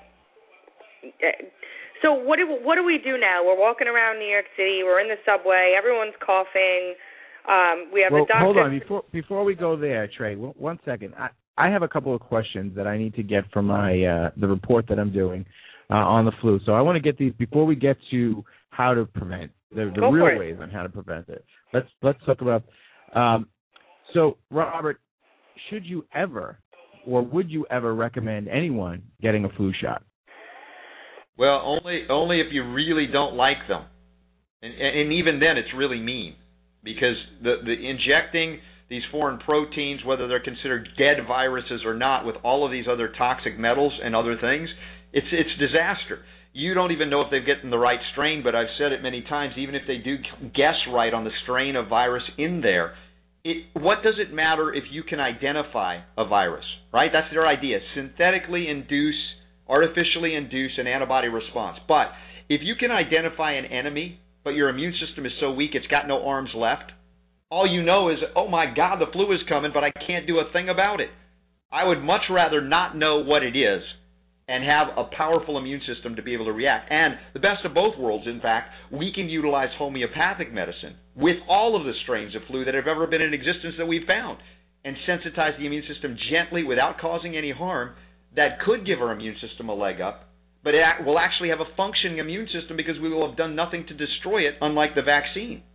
So what do, what do we do now? We're walking around New York City. We're in the subway. Everyone's coughing. Um, we have well, the doctor. Hold on. Before, before we go there, Trey, one second. I, I have a couple of questions that I need to get from my uh, the report that I'm doing uh, on the flu. So I want to get these before we get to how to prevent, the, the real ways on how to prevent it. Let's, let's talk about um, – so, Robert, should you ever or would you ever recommend anyone getting a flu shot? Well, only only if you really don't like them. And, and even then it's really mean because the, the injecting these foreign proteins, whether they're considered dead viruses or not, with all of these other toxic metals and other things, it's it's disaster. You don't even know if they've gotten the right strain, but I've said it many times, even if they do guess right on the strain of virus in there, It, what does it matter if you can identify a virus, right? That's their idea. Synthetically induce, artificially induce an antibody response. But if you can identify an enemy, but your immune system is so weak it's got no arms left, all you know is, oh my God, the flu is coming, but I can't do a thing about it. I would much rather not know what it is and have a powerful immune system to be able to react. And the best of both worlds, in fact, we can utilize homeopathic medicine with all of the strains of flu that have ever been in existence that we've found and sensitize the immune system gently without causing any harm that could give our immune system a leg up. But it will actually have a functioning immune system because we will have done nothing to destroy it, unlike the vaccine.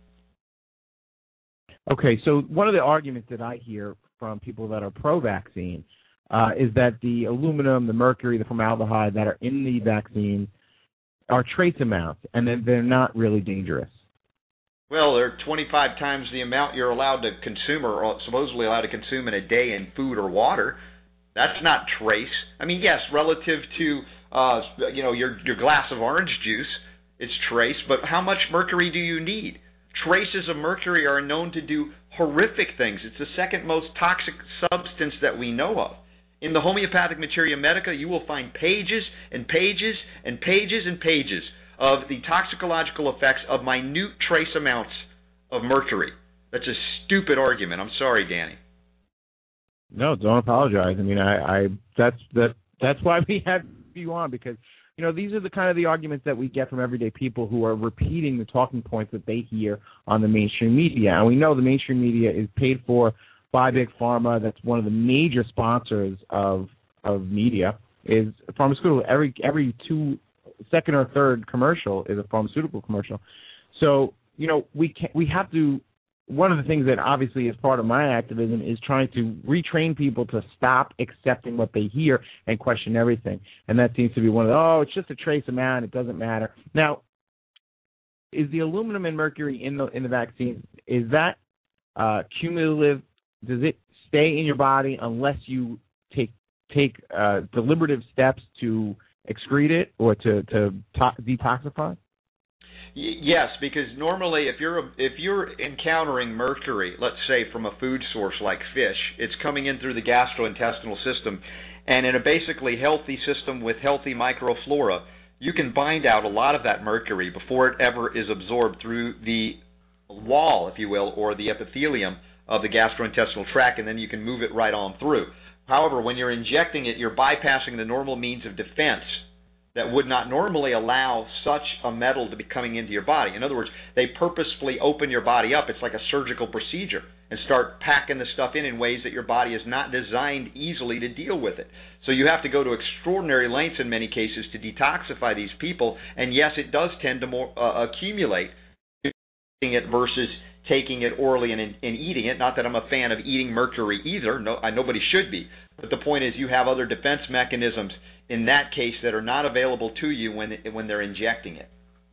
Okay, so one of the arguments that I hear from people that are pro-vaccine uh, is that the aluminum, the mercury, the formaldehyde that are in the vaccine are trace amounts, and that they're not really dangerous. Well, they're twenty-five times the amount you're allowed to consume or supposedly allowed to consume in a day in food or water. That's not trace. I mean, yes, relative to uh, you know your your glass of orange juice, it's trace. But how much mercury do you need? Traces of mercury are known to do horrific things. It's the second most toxic substance that we know of. In the homeopathic Materia Medica, you will find pages and pages and pages and pages of the toxicological effects of minute trace amounts of mercury. That's a stupid argument. I'm sorry, Danny. No, don't apologize. I mean, I, I that's that that's why we have you on, because you know these are the kind of the arguments that we get from everyday people who are repeating the talking points that they hear on the mainstream media, and we know the mainstream media is paid for by Big Pharma. That's one of the major sponsors of of media is pharmaceutical. Every every two second or third commercial is a pharmaceutical commercial. So you know we can we have to. One of the things that obviously is part of my activism is trying to retrain people to stop accepting what they hear and question everything. And that seems to be one of the, oh, it's just a trace amount, it doesn't matter. Now, is the aluminum and mercury in the in the vaccine, is that uh, cumulative? Does it stay in your body unless you take take uh, deliberative steps to excrete it or to, to to detoxify? Yes, because normally if you're if you're encountering mercury, let's say from a food source like fish, it's coming in through the gastrointestinal system, and in a basically healthy system with healthy microflora, you can bind out a lot of that mercury before it ever is absorbed through the wall, if you will, or the epithelium of the gastrointestinal tract, and then you can move it right on through. However, when you're injecting it, you're bypassing the normal means of defense that would not normally allow such a metal to be coming into your body. In other words, they purposefully open your body up. It's like a surgical procedure and start packing the stuff in in ways that your body is not designed easily to deal with it. So you have to go to extraordinary lengths in many cases to detoxify these people. And yes, it does tend to more uh, accumulate it versus taking it orally and, and eating it. Not that I'm a fan of eating mercury either. No, I, nobody should be. But the point is you have other defense mechanisms in that case that are not available to you when when they're injecting it.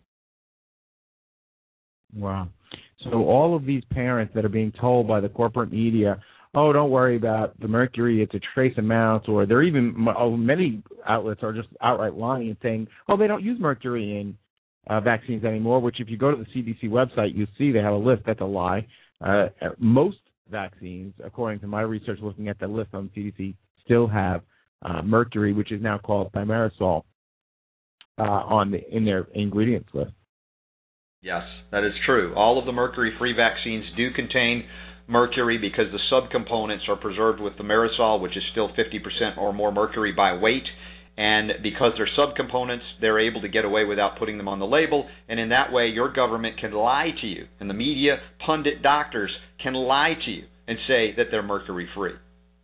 Wow. So all of these parents that are being told by the corporate media, oh, don't worry about the mercury, it's a trace amount, or they're even, oh, many outlets are just outright lying and saying, oh, they don't use mercury in uh, vaccines anymore, which if you go to the C D C website, you see they have a list. That's a lie. Uh, most vaccines, according to my research looking at the list on C D C, still have Uh, mercury, which is now called thimerosal, uh, on the, in their ingredients list. Yes, that is true. All of the mercury-free vaccines do contain mercury because the subcomponents are preserved with thimerosal, which is still fifty percent or more mercury by weight. And because they're subcomponents, they're able to get away without putting them on the label. And in that way, your government can lie to you. And the media, pundit doctors can lie to you and say that they're mercury-free.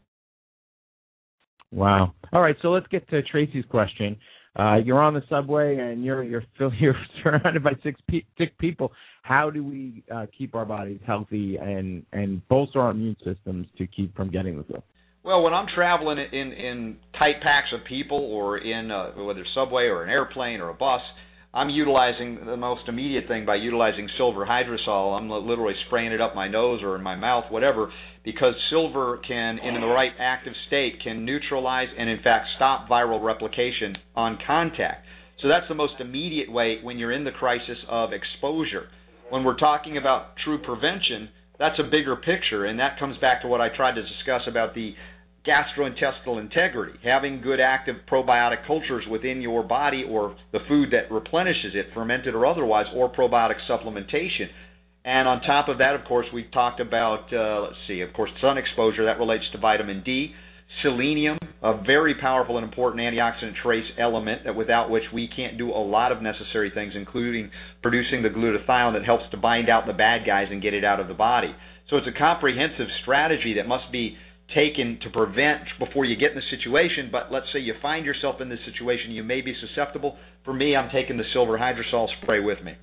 Wow. All right, so let's get to Tracy's question. Uh, you're on the subway and you're you're you're surrounded by six pe- sick people. How do we uh, keep our bodies healthy and, and bolster our immune systems to keep from getting the flu? Well, when I'm traveling in, in tight packs of people or in uh, whether it's subway or an airplane or a bus, I'm utilizing the most immediate thing by utilizing silver hydrosol. I'm literally spraying it up my nose or in my mouth, whatever, because silver can, in the right active state, can neutralize and, in fact, stop viral replication on contact. So that's the most immediate way when you're in the crisis of exposure. When we're talking about true prevention, that's a bigger picture, and that comes back to what I tried to discuss about the gastrointestinal integrity, having good active probiotic cultures within your body or the food that replenishes it, fermented or otherwise, or probiotic supplementation. And on top of that, of course, we talked about, uh, let's see, of course, sun exposure. That relates to vitamin D. selenium, a very powerful and important antioxidant trace element that without which we can't do a lot of necessary things, including producing the glutathione that helps to bind out the bad guys and get it out of the body. So it's a comprehensive strategy that must be taken to prevent before you get in the situation. But let's say you find yourself in this situation, you may be susceptible. For me, I'm taking the silver hydrosol spray with me.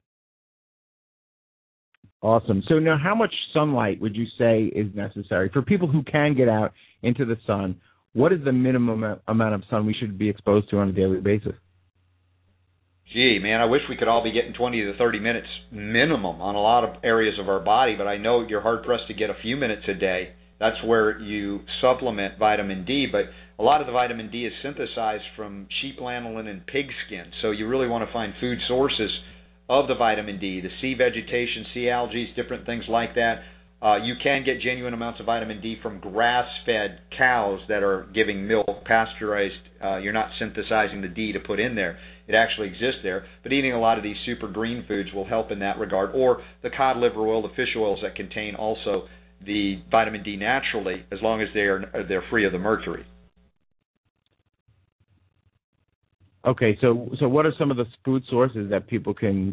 Awesome. So now how much sunlight would you say is necessary? For people who can get out into the sun, what is the minimum amount of sun we should be exposed to on a daily basis? Gee, man, I wish we could all be getting twenty to thirty minutes minimum on a lot of areas of our body, but I know you're hard-pressed to get a few minutes a day. That's where you supplement vitamin D, but a lot of the vitamin D is synthesized from sheep lanolin and pig skin, so you really want to find food sources of the vitamin D, the sea vegetation, sea algae, different things like that. Uh, you can get genuine amounts of vitamin D from grass-fed cows that are giving milk, pasteurized. Uh, you're not synthesizing the D to put in there. It actually exists there. But eating a lot of these super green foods will help in that regard. Or the cod liver oil, the fish oils that contain also the vitamin D naturally, as long as they are they're free of the mercury. Okay, so so what are some of the food sources that people can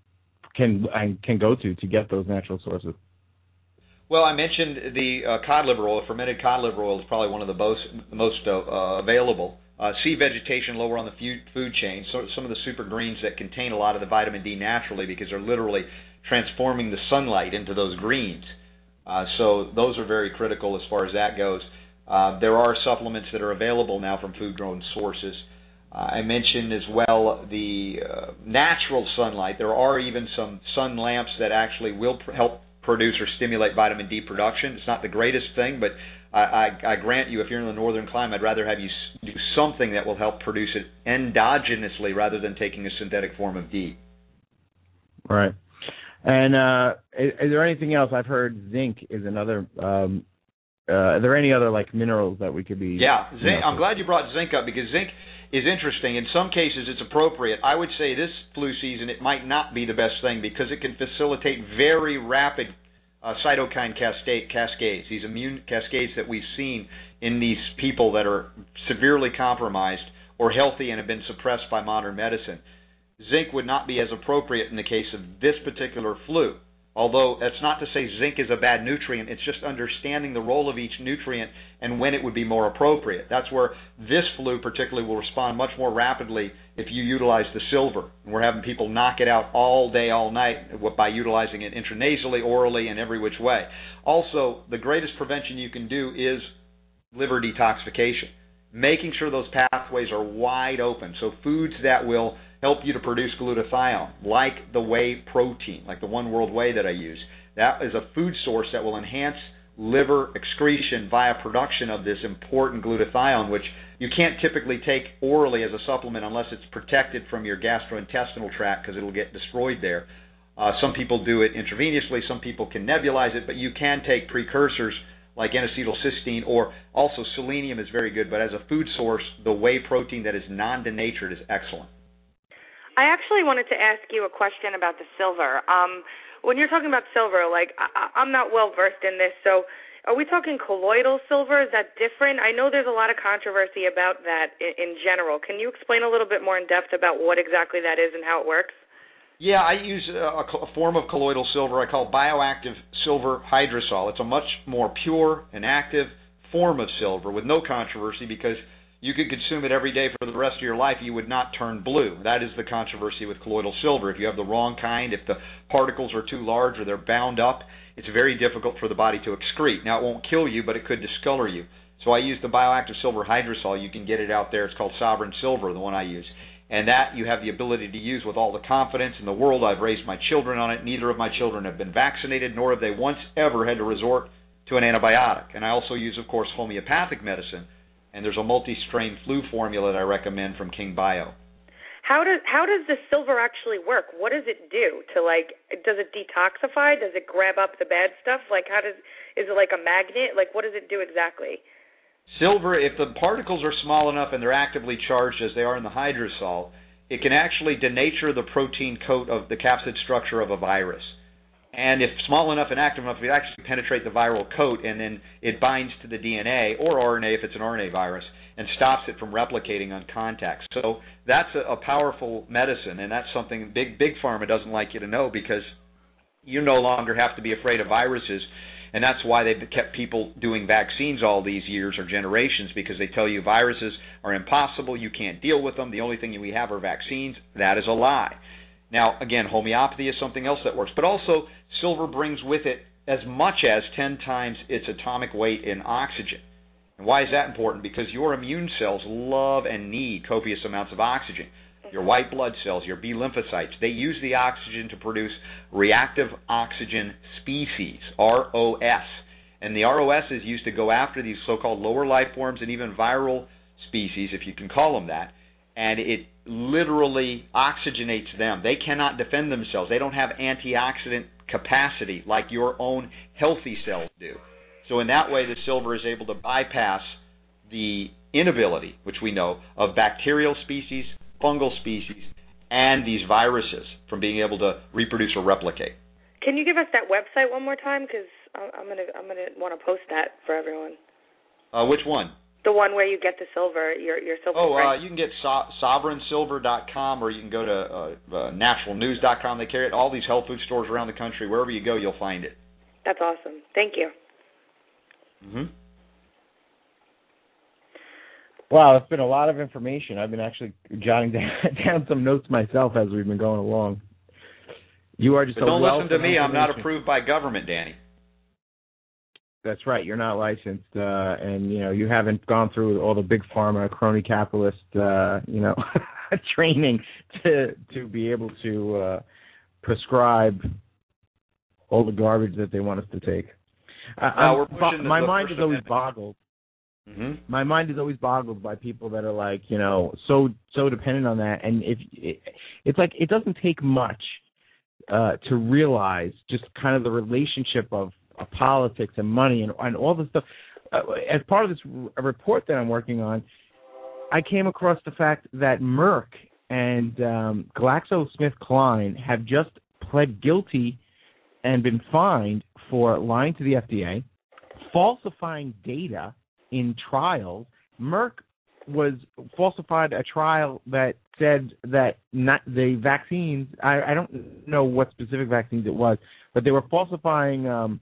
can can go to to get those natural sources? Well, I mentioned the uh, cod liver oil. Fermented cod liver oil is probably one of the most most uh, uh, available. Uh, sea vegetation lower on the food chain. So some of the super greens that contain a lot of the vitamin D naturally, because they're literally transforming the sunlight into those greens. Uh, so those are very critical as far as that goes. Uh, there are supplements that are available now from food-grown sources. Uh, I mentioned as well the uh, natural sunlight. There are even some sun lamps that actually will pr- help produce or stimulate vitamin D production. It's not the greatest thing, but I, I, I grant you, if you're in the northern climate, I'd rather have you do something that will help produce it endogenously rather than taking a synthetic form of D. Right. And uh, is, is there anything else? I've heard zinc is another. Um, uh, are there any other like minerals that we could be? Yeah, zinc. You know, I'm glad you brought zinc up, because zinc is interesting. In some cases, it's appropriate. I would say this flu season it might not be the best thing, because it can facilitate very rapid uh, cytokine cascade, cascades, these immune cascades that we've seen in these people that are severely compromised or healthy and have been suppressed by modern medicine. Zinc would not be as appropriate in the case of this particular flu. Although that's not to say zinc is a bad nutrient, it's just understanding the role of each nutrient and when it would be more appropriate. That's where this flu particularly will respond much more rapidly if you utilize the silver. And we're having people knock it out all day, all night by utilizing it intranasally, orally, and every which way. Also, the greatest prevention you can do is liver detoxification, making sure those pathways are wide open. So foods that will help you to produce glutathione, like the whey protein, like the One World Whey that I use. That is a food source that will enhance liver excretion via production of this important glutathione, which you can't typically take orally as a supplement unless it's protected from your gastrointestinal tract, because it'll get destroyed there. Uh, some people do it intravenously, some people can nebulize it, but you can take precursors like N-acetylcysteine, or also selenium is very good, but as a food source, the whey protein that is non-denatured is excellent. I actually wanted to ask you a question about the silver. Um, when you're talking about silver, like I, I'm not well versed in this, so are we talking colloidal silver? Is that different? I know there's a lot of controversy about that in, in general. Can you explain a little bit more in depth about what exactly that is and how it works? Yeah, I use a, a form of colloidal silver I call bioactive silver hydrosol. It's a much more pure and active form of silver with no controversy, because you could consume it every day for the rest of your life, you would not turn blue. That is the controversy with colloidal silver. If you have the wrong kind, if the particles are too large or they're bound up, it's very difficult for the body to excrete. Now, it won't kill you, but it could discolor you. So I use the bioactive silver hydrosol. You can get it out there. It's called Sovereign Silver, the one I use. And that you have the ability to use with all the confidence in the world. I've raised my children on it. Neither of my children have been vaccinated, nor have they once ever had to resort to an antibiotic. And I also use, of course, homeopathic medicine. And there's a multi-strain flu formula that I recommend from King Bio. How does how does the silver actually work? What does it do to, like, does it detoxify? Does it grab up the bad stuff? Like, how does, is it like a magnet? Like, what does it do exactly? Silver, if the particles are small enough and they're actively charged as they are in the hydrosol, it can actually denature the protein coat of the capsid structure of a virus. And if small enough and active enough, it actually penetrate the viral coat, and then it binds to the D N A or R N A if it's an R N A virus, and stops it from replicating on contact. So that's a, a powerful medicine, and that's something big big pharma doesn't like you to know, because you no longer have to be afraid of viruses. And that's why they've kept people doing vaccines all these years or generations, because they tell you viruses are impossible, you can't deal with them, the only thing we have are vaccines. That is a lie. Now, again, homeopathy is something else that works, but also silver brings with it as much as ten times its atomic weight in oxygen. And why is that important? Because your immune cells love and need copious amounts of oxygen. Your white blood cells, your B lymphocytes, they use the oxygen to produce reactive oxygen species, R O S. And the R O S is used to go after these so-called lower life forms and even viral species, if you can call them that, and it literally oxygenates them. They cannot defend themselves. They don't have antioxidant capacity like your own healthy cells do. So in that way, the silver is able to bypass the inability, which we know, of bacterial species, fungal species, and these viruses from being able to reproduce or replicate. Can you give us that website one more time? Because I'm gonna I'm gonna want to post that for everyone. Uh, which one? The one where you get the silver, your your silver. Oh, uh, you can get so- sovereign silver dot com, or you can go to uh, uh, natural news dot com. They carry it. All these health food stores around the country. Wherever you go, you'll find it. That's awesome. Thank you. Mm-hmm. Wow, it's been a lot of information. I've been actually jotting down, down some notes myself as we've been going along. You are just but a don't wealth listen to of me. I'm not information. approved by government, Danny. That's right. You're not licensed, uh, and you know you haven't gone through all the big pharma, crony capitalist, uh, you know, training to to be able to uh, prescribe all the garbage that they want us to take. Uh, well, we're pushing my the mind First is always Amendment. boggled. Mm-hmm. My mind is always boggled by people that are like, you know, so so dependent on that, and if it, it's like it doesn't take much uh, to realize just kind of the relationship of, of politics and money and, and all this stuff. Uh, as part of this r- report that I'm working on, I came across the fact that Merck and um, GlaxoSmithKline have just pled guilty and been fined for lying to the F D A, falsifying data in trials. Merck was falsified a trial that said that not the vaccines, I, I don't know what specific vaccines it was, but they were falsifying um,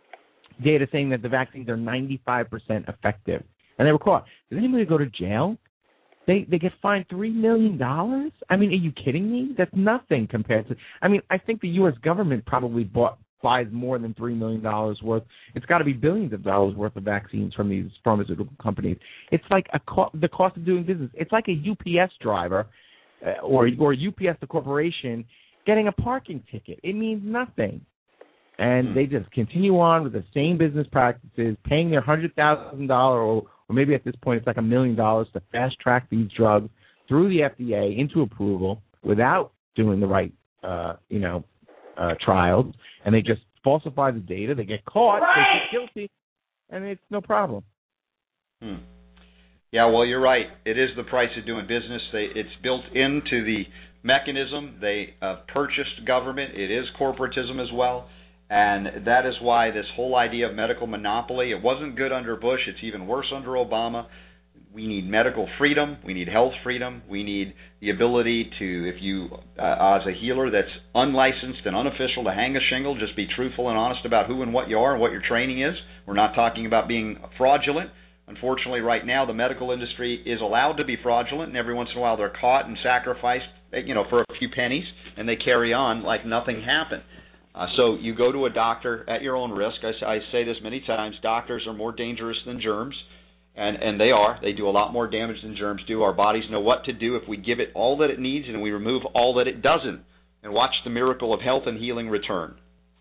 data saying that the vaccines are ninety-five percent effective. And they were caught. Does anybody go to jail? They they get fined three million dollars? I mean, are you kidding me? That's nothing compared to, I mean, I think the U S government probably bought buys more than three million dollars worth. It's got to be billions of dollars worth of vaccines from these pharmaceutical companies. It's like a co- the cost of doing business. It's like a U P S driver uh, or or U P S, the corporation, getting a parking ticket. It means nothing. And hmm. they just continue on with the same business practices, paying their one hundred thousand dollars or, or maybe at this point it's like a million dollars to fast-track these drugs through the F D A into approval without doing the right, uh, you know, Uh, trials, and they just falsify the data. They get caught, they get guilty, and it's no problem. Hmm. Yeah, well, you're right. It is the price of doing business. They, it's built into the mechanism. They uh, purchased government. It is corporatism as well, and that is why this whole idea of medical monopoly, it wasn't good under Bush. It's even worse under Obama. We need medical freedom. We need health freedom. We need the ability to, if you, uh, as a healer that's unlicensed and unofficial, to hang a shingle, just be truthful and honest about who and what you are and what your training is. We're not talking about being fraudulent. Unfortunately, right now, the medical industry is allowed to be fraudulent, and every once in a while they're caught and sacrificed, you know, for a few pennies, and they carry on like nothing happened. Uh, so you go to a doctor at your own risk. I, I say this many times, doctors are more dangerous than germs. And and they are. They do a lot more damage than germs do. Our bodies know what to do if we give it all that it needs and we remove all that it doesn't. And watch the miracle of health and healing return.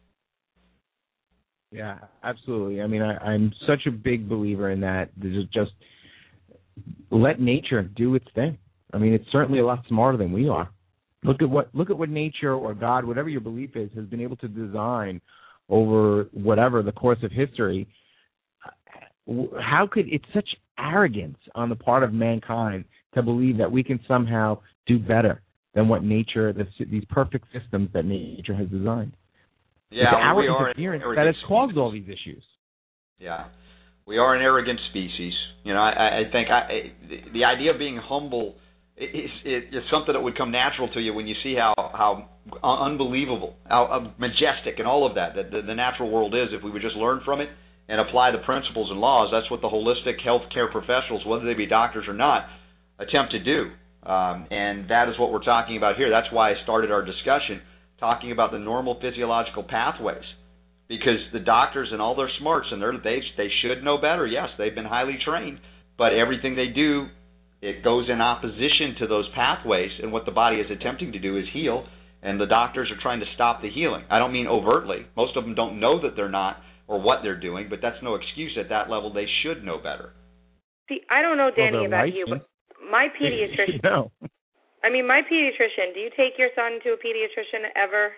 Yeah, absolutely. I mean, I, I'm such a big believer in that. There's just let nature do its thing. I mean, it's certainly a lot smarter than we are. Look at what look at what nature or God, whatever your belief is, has been able to design over whatever the course of history. How could it's such arrogance on the part of mankind to believe that we can somehow do better than what nature, this, these perfect systems that nature has designed? Yeah, it's well, our we are interference that has caused all these issues. Yeah, we are an arrogant species. You know, I, I think I, the, the idea of being humble is it, it's something that would come natural to you when you see how how unbelievable, how majestic, and all of that that the, the natural world is. If we would just learn from it and apply the principles and laws, that's what the holistic healthcare professionals, whether they be doctors or not, attempt to do. Um, and that is what we're talking about here. That's why I started our discussion talking about the normal physiological pathways, because the doctors and all their smarts, and they're, they they should know better. Yes, they've been highly trained, but everything they do, it goes in opposition to those pathways, and what the body is attempting to do is heal, and the doctors are trying to stop the healing. I don't mean overtly. Most of them don't know that they're not or what they're doing, but that's no excuse at that level. They should know better. See, I don't know, Danny, well, about licensed. you, but my pediatrician, no. I mean, my pediatrician, do you take your son to a pediatrician ever?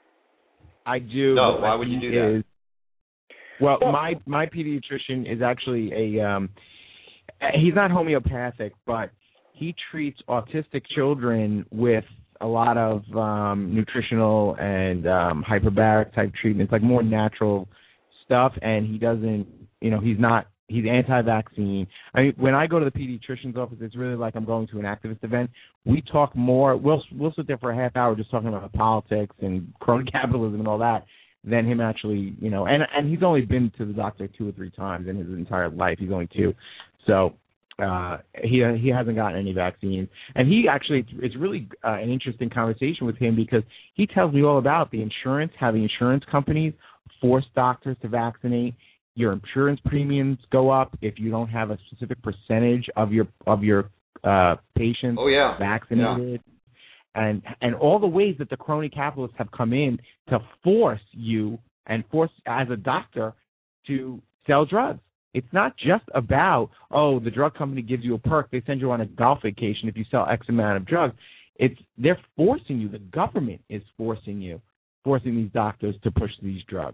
I do. No, why would you do that? Is, well, well, my my pediatrician is actually a um, he's not homeopathic, but he treats autistic children with a lot of um, nutritional and um, hyperbaric type treatments, like more natural stuff. And he doesn't, you know, he's not. He's anti-vaccine. I mean, when I go to the pediatrician's office, it's really like I'm going to an activist event. We talk more. We'll we'll sit there for a half hour just talking about politics and crony capitalism and all that, than him actually, you know. And and he's only been to the doctor two or three times in his entire life. He's only two, so uh, he he hasn't gotten any vaccines. And he actually, it's really uh, an interesting conversation with him because he tells me all about the insurance, how the insurance companies force doctors to vaccinate. Your insurance premiums go up if you don't have a specific percentage of your of your uh, patients oh, yeah. vaccinated, yeah. and and all the ways that the crony capitalists have come in to force you and force as a doctor to sell drugs. It's not just about, oh, the drug company gives you a perk, they send you on a golf vacation if you sell X amount of drugs. It's they're forcing you. The government is forcing you, forcing these doctors to push these drugs.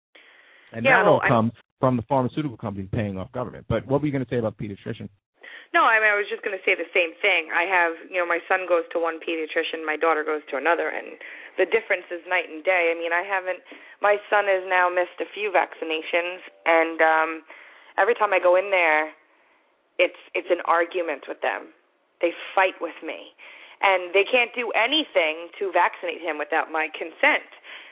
And yeah, that well, all comes I'm, from the pharmaceutical companies paying off government. But what were you going to say about pediatrician? No, I mean, I was just going to say the same thing. I have, you know, my son goes to one pediatrician, my daughter goes to another, and the difference is night and day. I mean, I haven't, my son has now missed a few vaccinations, and um, every time I go in there, it's it's an argument with them. They fight with me, and they can't do anything to vaccinate him without my consent.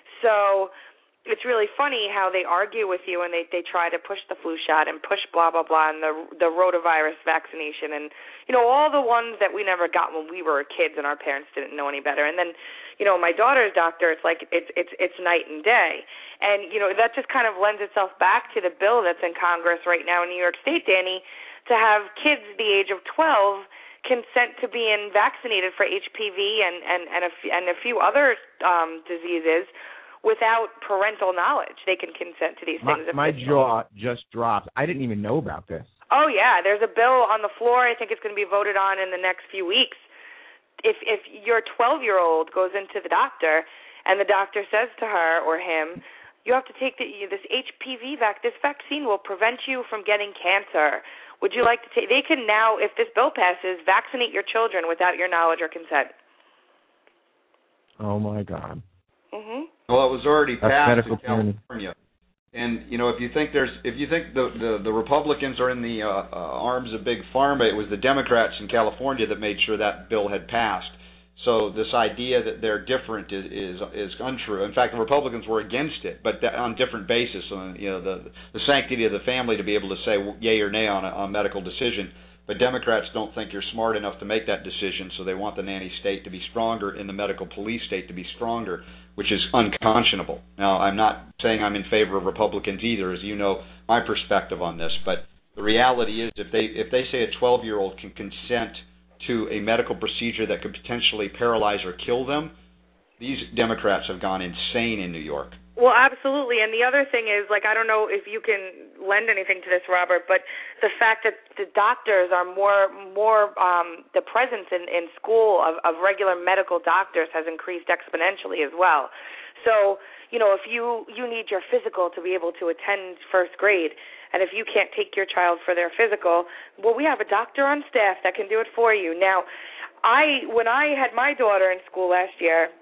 So it's really funny how they argue with you and they, they try to push the flu shot and push blah, blah, blah, and the the rotavirus vaccination and, you know, all the ones that we never got when we were kids and our parents didn't know any better. And then, you know, my daughter's doctor, it's like it's it's it's night and day. And, you know, that just kind of lends itself back to the bill that's in Congress right now in New York State, Danny, to have kids the age of twelve consent to being vaccinated for H P V and, and, and, a, and a few other um, diseases without parental knowledge. They can consent to these my, things. My jaw just dropped. I didn't even know about this. Oh, yeah. There's a bill on the floor. I think it's going to be voted on in the next few weeks. If if your twelve-year-old goes into the doctor and the doctor says to her or him, you have to take the, this H P V vac. This vaccine will prevent you from getting cancer. Would you like to take? They can now, if this bill passes, vaccinate your children without your knowledge or consent. Oh, my God. Mm-hmm. Well, it was already passed in California. California, and you know, if you think there's, if you think the the, the Republicans are in the uh, uh, arms of big pharma, it was the Democrats in California that made sure that bill had passed. So this idea that they're different is is, is untrue. In fact, the Republicans were against it, but that, on different basis. On you know the the sanctity of the family to be able to say yay or nay on a, on a medical decision. But Democrats don't think you're smart enough to make that decision, so they want the nanny state to be stronger and the medical police state to be stronger, which is unconscionable. Now, I'm not saying I'm in favor of Republicans either, as you know my perspective on this, but the reality is if they if they say a twelve-year-old can consent to a medical procedure that could potentially paralyze or kill them, these Democrats have gone insane in New York. Well, absolutely. And the other thing is, like, I don't know if you can lend anything to this, Robert, but the fact that the doctors are more, more um, the presence in, in school of, of regular medical doctors has increased exponentially as well. So, you know, if you, you need your physical to be able to attend first grade, and if you can't take your child for their physical, well, we have a doctor on staff that can do it for you. Now, I when I had my daughter in school last year,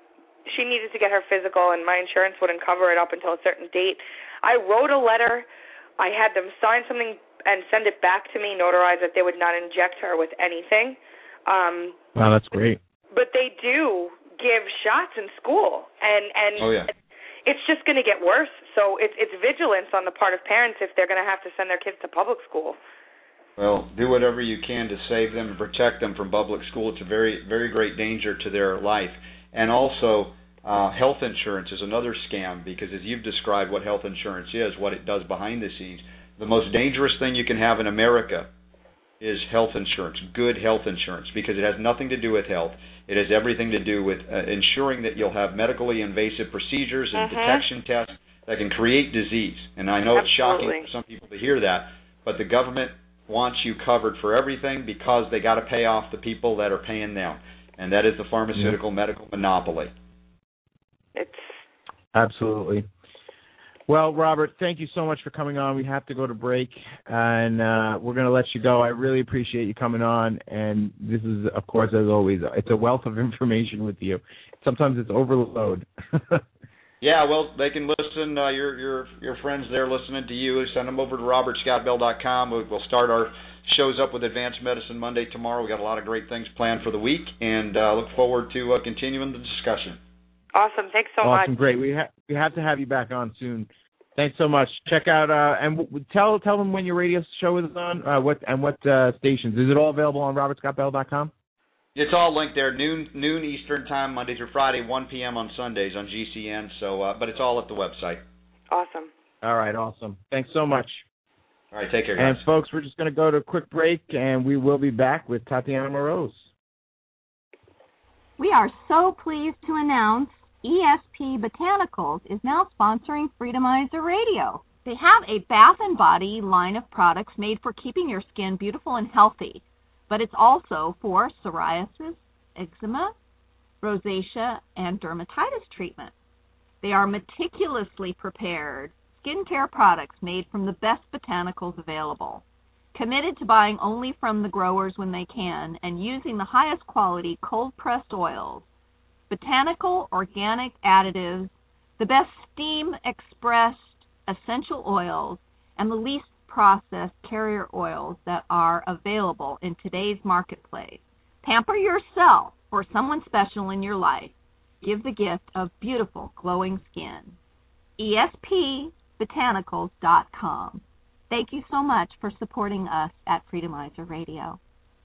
she needed to get her physical, and my insurance wouldn't cover it up until a certain date. I wrote a letter. I had them sign something and send it back to me, notarize that they would not inject her with anything. Um, wow, that's great. But they do give shots in school, and and oh, yeah. it's just going to get worse. So it's it's vigilance on the part of parents if they're going to have to send their kids to public school. Well, do whatever you can to save them and protect them from public school. It's a very, very great danger to their life. And also, uh, health insurance is another scam because as you've described what health insurance is, what it does behind the scenes, the most dangerous thing you can have in America is health insurance, good health insurance, because it has nothing to do with health. It has everything to do with uh, ensuring that you'll have medically invasive procedures and uh-huh. detection tests that can create disease. And I know Absolutely. it's shocking for some people to hear that, but the government wants you covered for everything because they got to pay off the people that are paying them, and that is the pharmaceutical mm-hmm. medical monopoly. It's absolutely. Well, Robert, thank you so much for coming on. We have to go to break, and uh, we're going to let you go. I really appreciate you coming on, and this is, of course, as always, it's a wealth of information with you. Sometimes it's overload. Yeah, well, they can listen. Uh, your your your friends there listening to you. Send them over to robert scott bell dot com. We'll, we'll start our shows up with Advanced Medicine Monday tomorrow. We got a lot of great things planned for the week, and uh, look forward to uh, continuing the discussion. Awesome. Thanks so awesome, much. Awesome. Great. We ha- we have to have you back on soon. Thanks so much. Check out uh, and w- tell tell them when your radio show is on. Uh, what and what uh, stations? Is it all available on robert scott bell dot com? It's all linked there, noon noon Eastern time, Monday through Friday, one p.m. on Sundays on G C N. So, uh, but it's all at the website. Awesome. All right, awesome. Thanks so much. All right, take care, guys. And folks, we're just going to go to a quick break, and we will be back with Tatiana Moroz. We are so pleased to announce E S P Botanicals is now sponsoring Freedomizer Radio. They have a bath and body line of products made for keeping your skin beautiful and healthy. But it's also for psoriasis, eczema, rosacea, and dermatitis treatment. They are meticulously prepared skincare products made from the best botanicals available, committed to buying only from the growers when they can and using the highest quality cold-pressed oils, botanical organic additives, the best steam-expressed essential oils, and the least processed carrier oils that are available in today's marketplace. Pamper yourself or someone special in your life. Give the gift of beautiful, glowing skin. E S P botanicals dot com. Thank you so much for supporting us at Freedomizer Radio.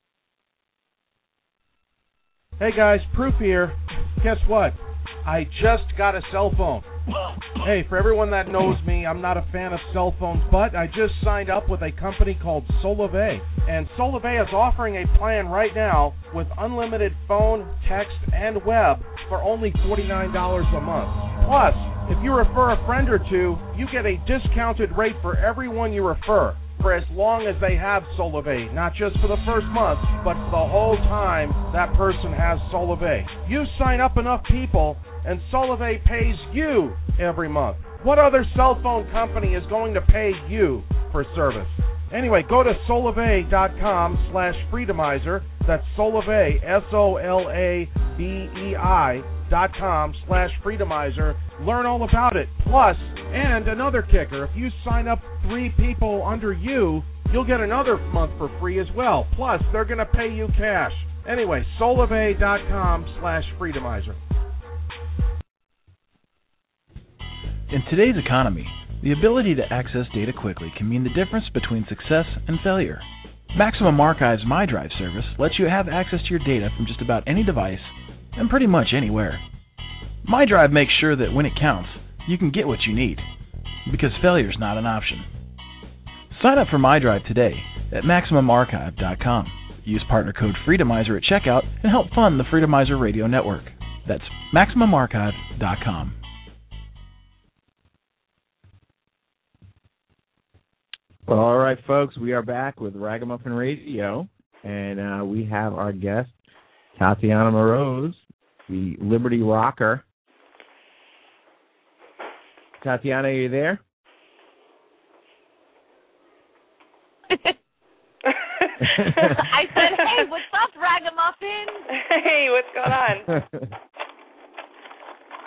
Hey guys, Proof here. Guess what? I just got a cell phone. Hey, for everyone that knows me, I'm not a fan of cell phones, but I just signed up with a company called Solivay. And Solivay is offering a plan right now with unlimited phone, text, and web for only forty-nine dollars a month. Plus, if you refer a friend or two, you get a discounted rate for everyone you refer for as long as they have Solivay, not just for the first month, but for the whole time that person has Solivay. You sign up enough people, and Solivay pays you every month. What other cell phone company is going to pay you for service? Anyway, go to solivay.com slash freedomizer. That's Solivay, S O L A V E I dot com slash freedomizer. Learn all about it. Plus, and another kicker, if you sign up three people under you, you'll get another month for free as well. Plus, they're going to pay you cash. Anyway, solivay.com slash freedomizer. In today's economy, the ability to access data quickly can mean the difference between success and failure. Maximum Archive's MyDrive service lets you have access to your data from just about any device and pretty much anywhere. MyDrive makes sure that when it counts, you can get what you need, because failure is not an option. Sign up for MyDrive today at maximum archive dot com. Use partner code Freedomizer at checkout and help fund the Freedomizer Radio Network. That's maximum archive dot com. Well, all right, folks, we are back with Ragamuffin Radio, and uh, we have our guest, Tatiana Moroz, the Liberty Rocker. Tatiana, are you there? I said, hey, what's up, Ragamuffin? Hey, what's going on?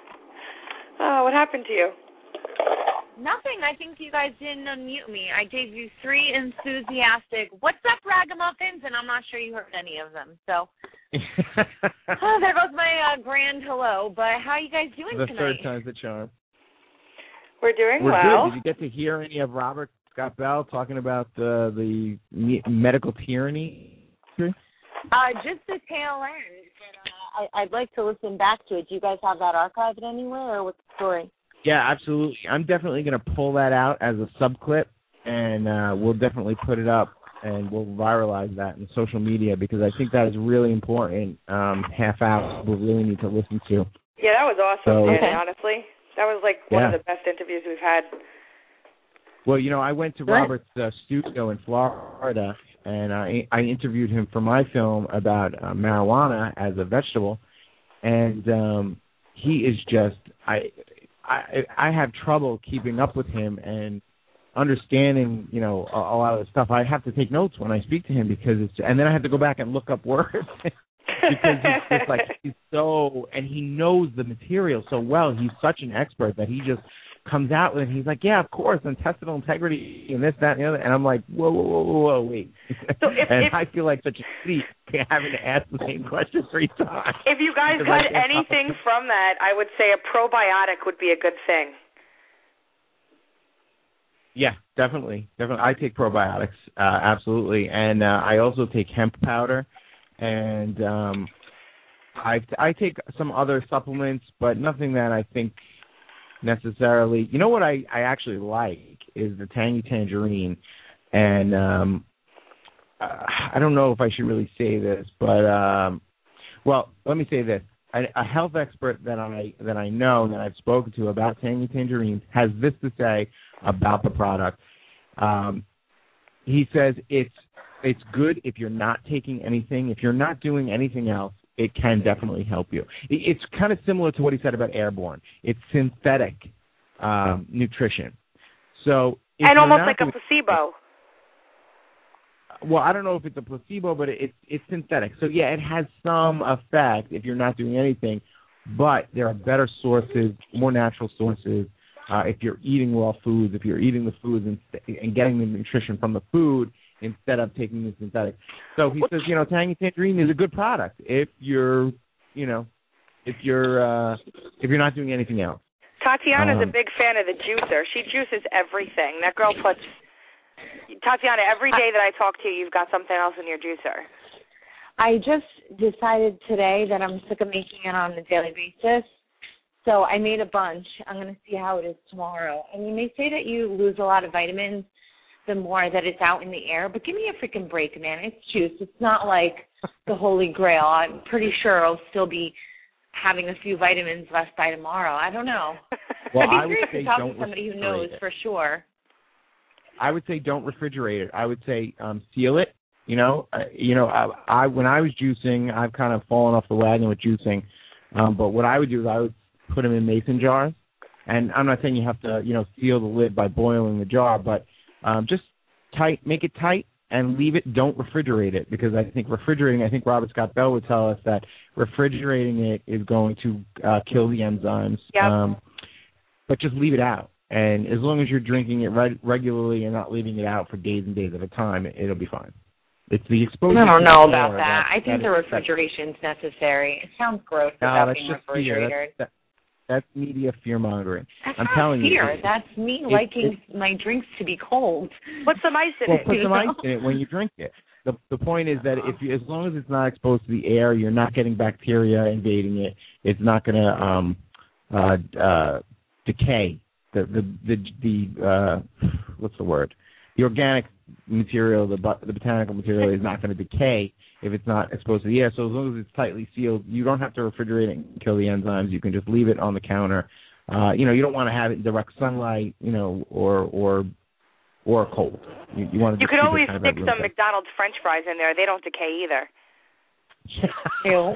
happened to you? Nothing. I think you guys didn't unmute me. I gave you three enthusiastic, what's up, ragamuffins? And I'm not sure you heard any of them. So oh, there goes my uh, grand hello. But how are you guys doing the tonight? The third time's the charm. We're doing We're well. Good. Did you get to hear any of Robert Scott Bell talking about the, the medical tyranny? Uh, just the tail end. And, uh, I, I'd like to listen back to it. Do you guys have that archived anywhere, or what's the story? Yeah, absolutely. I'm definitely going to pull that out as a subclip, and uh, we'll definitely put it up, and we'll viralize that in social media because I think that is really important. Um, half hour we'll really need to listen to. Yeah, that was awesome, so, Danny, okay. honestly. That was like one yeah. of the best interviews we've had. Well, you know, I went to Good. Robert's uh, studio in Florida, and I, I interviewed him for my film about uh, marijuana as a vegetable, and um, he is just I. I I have trouble keeping up with him and understanding, you know, a, a lot of the stuff. I have to take notes when I speak to him because it's, and then I have to go back and look up words because it's just like he's so, and he knows the material so well. He's such an expert that he just comes out with it. He's like, yeah, of course, intestinal integrity and this, that, and the other. And I'm like, whoa, whoa, whoa, whoa, whoa wait. So if, and if, I feel like such a idiot having to ask the same question three times. If you guys got anything from that, I would say a probiotic would be a good thing. Yeah, definitely, definitely. I take probiotics, uh, absolutely, and uh, I also take hemp powder, and um, I I take some other supplements, but nothing that I think necessarily. You know what I, I actually like is the tangy tangerine, and um, uh, I don't know if I should really say this, but um, well, let me say this. A, a health expert that I that I know that I've spoken to about tangy tangerines has this to say about the product. Um, he says it's it's good if you're not taking anything. If you're not doing anything else, it can definitely help you. It, it's kind of similar to what he said about Airborne. It's synthetic um, nutrition. So if and you're almost not like a doing, placebo. Well, I don't know if it's a placebo, but it's it's synthetic. So yeah, it has some effect if you're not doing anything, but there are better sources, more natural sources. Uh, if you're eating raw foods, if you're eating the foods and, and getting the nutrition from the food instead of taking the synthetic. So he says, you know, tangy tangerine is a good product if you're, you know, if you're uh, if you're not doing anything else. Tatiana's um, a big fan of the juicer. She juices everything. That girl puts. Tatiana, every day that I talk to you, you've got something else in your juicer. I just decided today that I'm sick of making it on a daily basis. So I made a bunch. I'm going to see how it is tomorrow. I mean, they say that you lose a lot of vitamins the more that it's out in the air, but give me a freaking break, man. It's juice. It's not like the Holy Grail. I'm pretty sure I'll still be having a few vitamins left by tomorrow. I don't know. Well, I'd be I would curious say to talk don't to somebody who refrigerate knows it. for sure. I would say don't refrigerate it. I would say um, seal it. You know, uh, you know, I, I when I was juicing, I've kind of fallen off the wagon with juicing. Um, but what I would do is I would put them in mason jars, and I'm not saying you have to, you know, seal the lid by boiling the jar, but um, just tight, make it tight, and leave it. Don't refrigerate it because I think refrigerating. I think Robert Scott Bell would tell us that refrigerating it is going to uh, kill the enzymes. Yep. Um, but just leave it out. And as long as you're drinking it re- regularly and not leaving it out for days and days at a time, it, it'll be fine. It's the exposure. I don't to know the about air that. I think that the is, refrigeration's necessary. It sounds gross no, without that's being just fear. refrigerated. That's, that, that's media fear mongering. That's I'm not telling fear. you. It, That's me it, liking it, my drinks to be cold. Put some ice in well, it. put some know? ice in it when you drink it. The the point is that if you, as long as it's not exposed to the air, you're not getting bacteria invading it. It's not going to um, uh, uh, decay. The the the, the uh, what's the word? The organic material, the the botanical material, is not going to decay if it's not exposed to the air. So as long as it's tightly sealed, you don't have to refrigerate it and kill the enzymes. You can just leave it on the counter. Uh, you know, you don't want to have it in direct sunlight, you know, or or or cold. You, you want to. You just could keep always it kind stick of some McDonald's French fries in there. They don't decay either. Ew.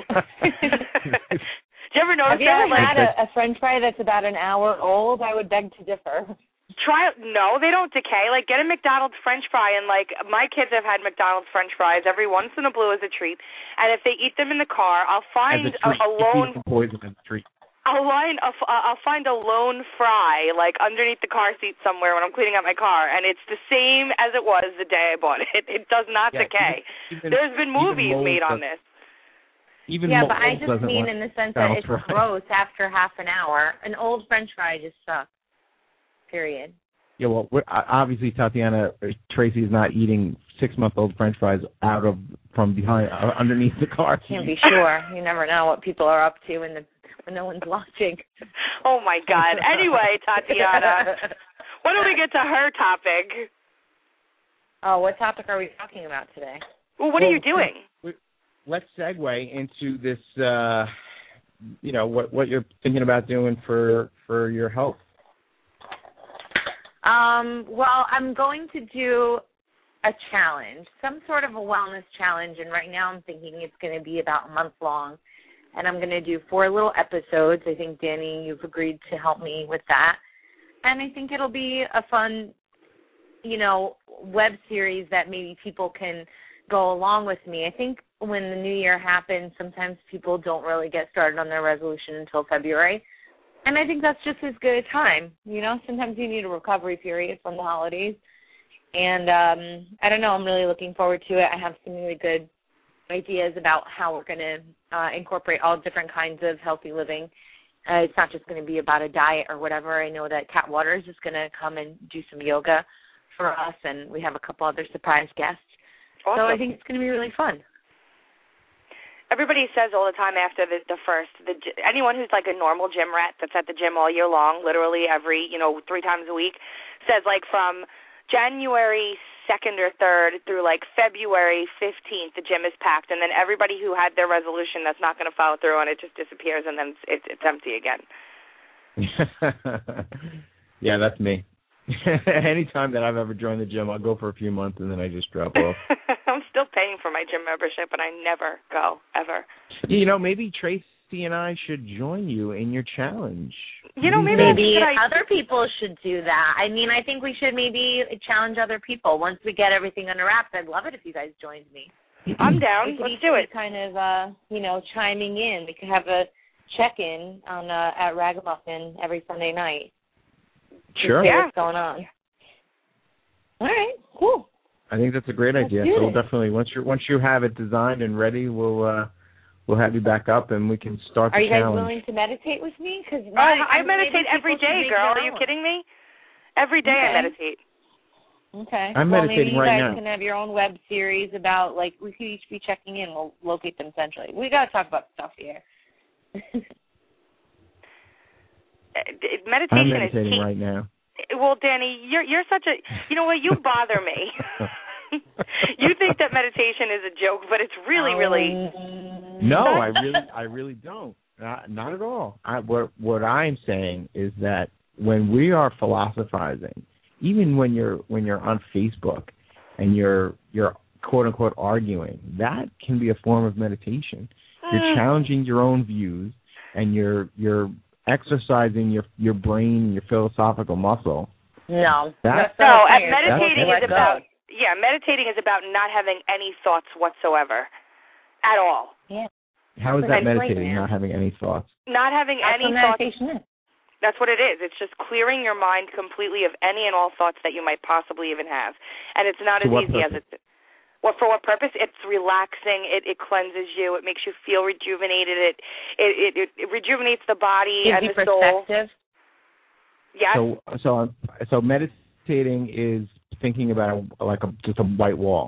Did you ever notice Have you that? ever Like, had a, a French fry that's about an hour old? I would beg to differ. Try no, they don't decay. Like get a McDonald's French fry, and like my kids have had McDonald's French fries every once in a blue as a treat. And if they eat them in the car, I'll find as a, treat. a, a lone. Poison as a treat. I'll line a, I'll find a lone fry like underneath the car seat somewhere when I'm cleaning out my car, and it's the same as it was the day I bought it. It does not yeah, decay. Even, There's been movies made on this. Even yeah, mold but I just mean in the sense that it's fries. gross after half an hour. An old French fry just sucks. Period. Yeah, well, we're, obviously Tatiana Tracy is not eating six-month-old French fries out of from behind uh, underneath the car. Can't be sure. You never know what people are up to when the when no one's watching. Oh my God. Anyway, Tatiana, why don't we get to her topic? Oh, what topic are we talking about today? Well, what well, are you doing? Let's segue into this. Uh, you know what what you're thinking about doing for for your health. Um, well, I'm going to do a challenge, some sort of a wellness challenge, and right now I'm thinking it's going to be about a month long, and I'm going to do four little episodes. I think, Danny, you've agreed to help me with that, and I think it'll be a fun, you know, web series that maybe people can go along with me. I think when the new year happens, sometimes people don't really get started on their resolution until February. And I think that's just as good a time. You know, sometimes you need a recovery period from the holidays. And um, I don't know, I'm really looking forward to it. I have some really good ideas about how we're going to uh, incorporate all different kinds of healthy living. Uh, it's not just going to be about a diet or whatever. I know that Kat Waters is going to come and do some yoga for us, and we have a couple other surprise guests. Awesome. So I think it's going to be really fun. Everybody says all the time after the, the first, the, anyone who's like a normal gym rat that's at the gym all year long, literally every, you know, three times a week, says like from January second or third through like February fifteenth, the gym is packed, and then everybody who had their resolution that's not going to follow through on it just disappears, and then it's, it's, it's empty again. Yeah, that's me. Anytime that I've ever joined the gym, I'll go for a few months, and then I just drop off. I'm still paying for my gym membership, and I never go, ever. You know, maybe Tracy and I should join you in your challenge. You know, maybe, maybe I... other people should do that. I mean, I think we should maybe challenge other people. Once we get everything under wraps, I'd love it if you guys joined me. I'm down. Let's do it. Kind of, uh, you know, chiming in. We could have a check-in on uh, at Ragamuffin every Sunday night. Sure. See yeah. what's going on. All right. Cool. I think that's a great Let's idea. do So we'll it. definitely once you once you have it designed and ready, we'll uh, we'll have you back up and we can start Are the you guys challenge. willing to meditate with me? Because Oh, I meditate every day, girl. Are you kidding me? Every day Okay. I meditate. Okay. I'm well, meditating maybe you right guys now. can have your own web series about, like, we could each be checking in. We'll locate them centrally. We got to talk about stuff here. Meditation I'm is meditating key. right now. Well, Danny, you're you're such a you know what, you bother me. You think that meditation is a joke, but it's really, really No, I really I really don't. Not, not at all. I, what what I'm saying is that when we are philosophizing, even when you're when you're on Facebook and you're you're quote unquote arguing, that can be a form of meditation. You're challenging your own views and you're you're exercising your your brain, your philosophical muscle. No. That's, no, that's meditating that's is about yeah, meditating is about not having any thoughts whatsoever at all. Yeah. How is that That's meditating? right, Not having any thoughts. Not having That's any what thoughts. meditation is. That's what it is. It's just clearing your mind completely of any and all thoughts that you might possibly even have. And it's not To as what easy purpose? as it Well, for what purpose? It's relaxing. It, it cleanses you. It makes you feel rejuvenated. It it it, it, it rejuvenates the body Gives and you the soul. perspective. Yes. So so so meditating is thinking about a, like a, just a white wall.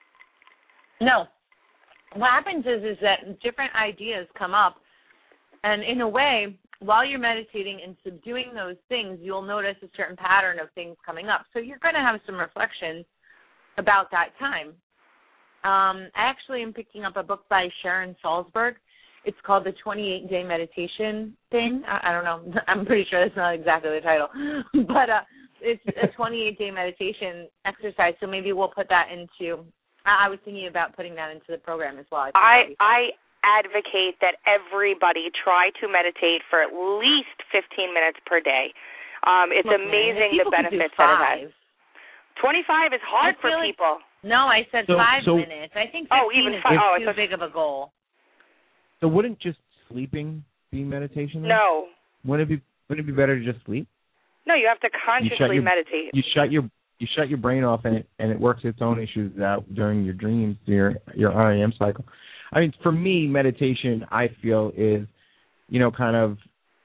No. What happens is is that different ideas come up, and in a way, while you're meditating and subduing those things, you'll notice a certain pattern of things coming up. So you're going to have some reflections about that time. Um, I actually am picking up a book by Sharon Salzberg. It's called The twenty-eight day Meditation Thing. I, I don't know. I'm pretty sure that's not exactly the title. But uh, it's a twenty-eight day meditation exercise, so maybe we'll put that into – I was thinking about putting that into the program as well. I, I advocate that everybody try to meditate for at least fifteen minutes per day. Um, it's Look, amazing man, the benefits that it has. twenty-five is hard for like, people. No, I said So- five so- minutes. I think Oh, fifteen even is five. Oh, too it's a- big of a goal. So wouldn't just sleeping be meditation? Then? No. Wouldn't it be Wouldn't it be better to just sleep? No, you have to consciously you your, meditate. You shut your you shut your brain off, and it and it works its own issues out during your dreams, your your R E M cycle. I mean, for me, meditation, I feel, is, you know, kind of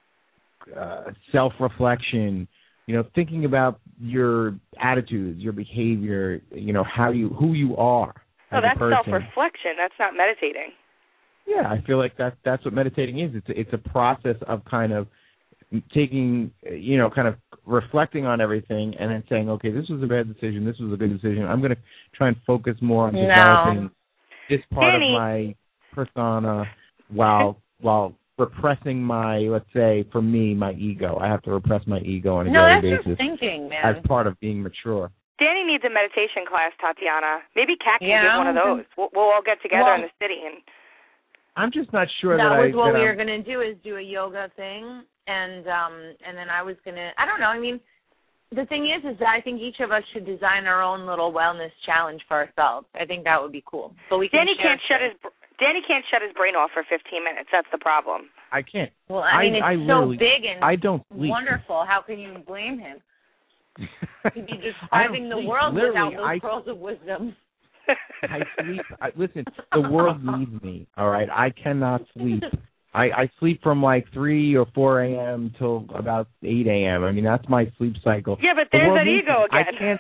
uh, self-reflection. You know, thinking about your attitudes, your behavior. You know, how you who you are. No, as that's a person. self-reflection. That's not meditating. Yeah, I feel like that's that's what meditating is. It's a, it's a process of kind of taking, you know, kind of reflecting on everything and then saying, okay, this was a bad decision, this was a good decision. I'm going to try and focus more on No. developing this part Danny. of my persona while while repressing my, let's say, for me, my ego. I have to repress my ego on a No, daily that's basis just thinking, man. as part of being mature. Danny needs a meditation class, Tatiana. Maybe Kat can Yeah, give one of those. We'll, we'll all get together Well- in the city and. I'm just not sure that that, was I, what that we I'm, were going to do, is do a yoga thing, and um and then I was going to, I don't know, I mean, the thing is is that I think each of us should design our own little wellness challenge for ourselves. I think that would be cool. But we can Danny share can't shut his br- Danny can't shut his brain off for fifteen minutes. That's the problem. I can't. Well, I mean, it's I so literally- big and I don't sleep. wonderful. How can you blame him? He'd be I describing don't the sleep. world Literally, without those I- pearls of wisdom. I sleep. I, listen, the world needs me. All right, I cannot sleep. I, I sleep from like three or four a.m. till about eight a.m. I mean, that's my sleep cycle. Yeah, but The there's world that needs ego me. again. I can't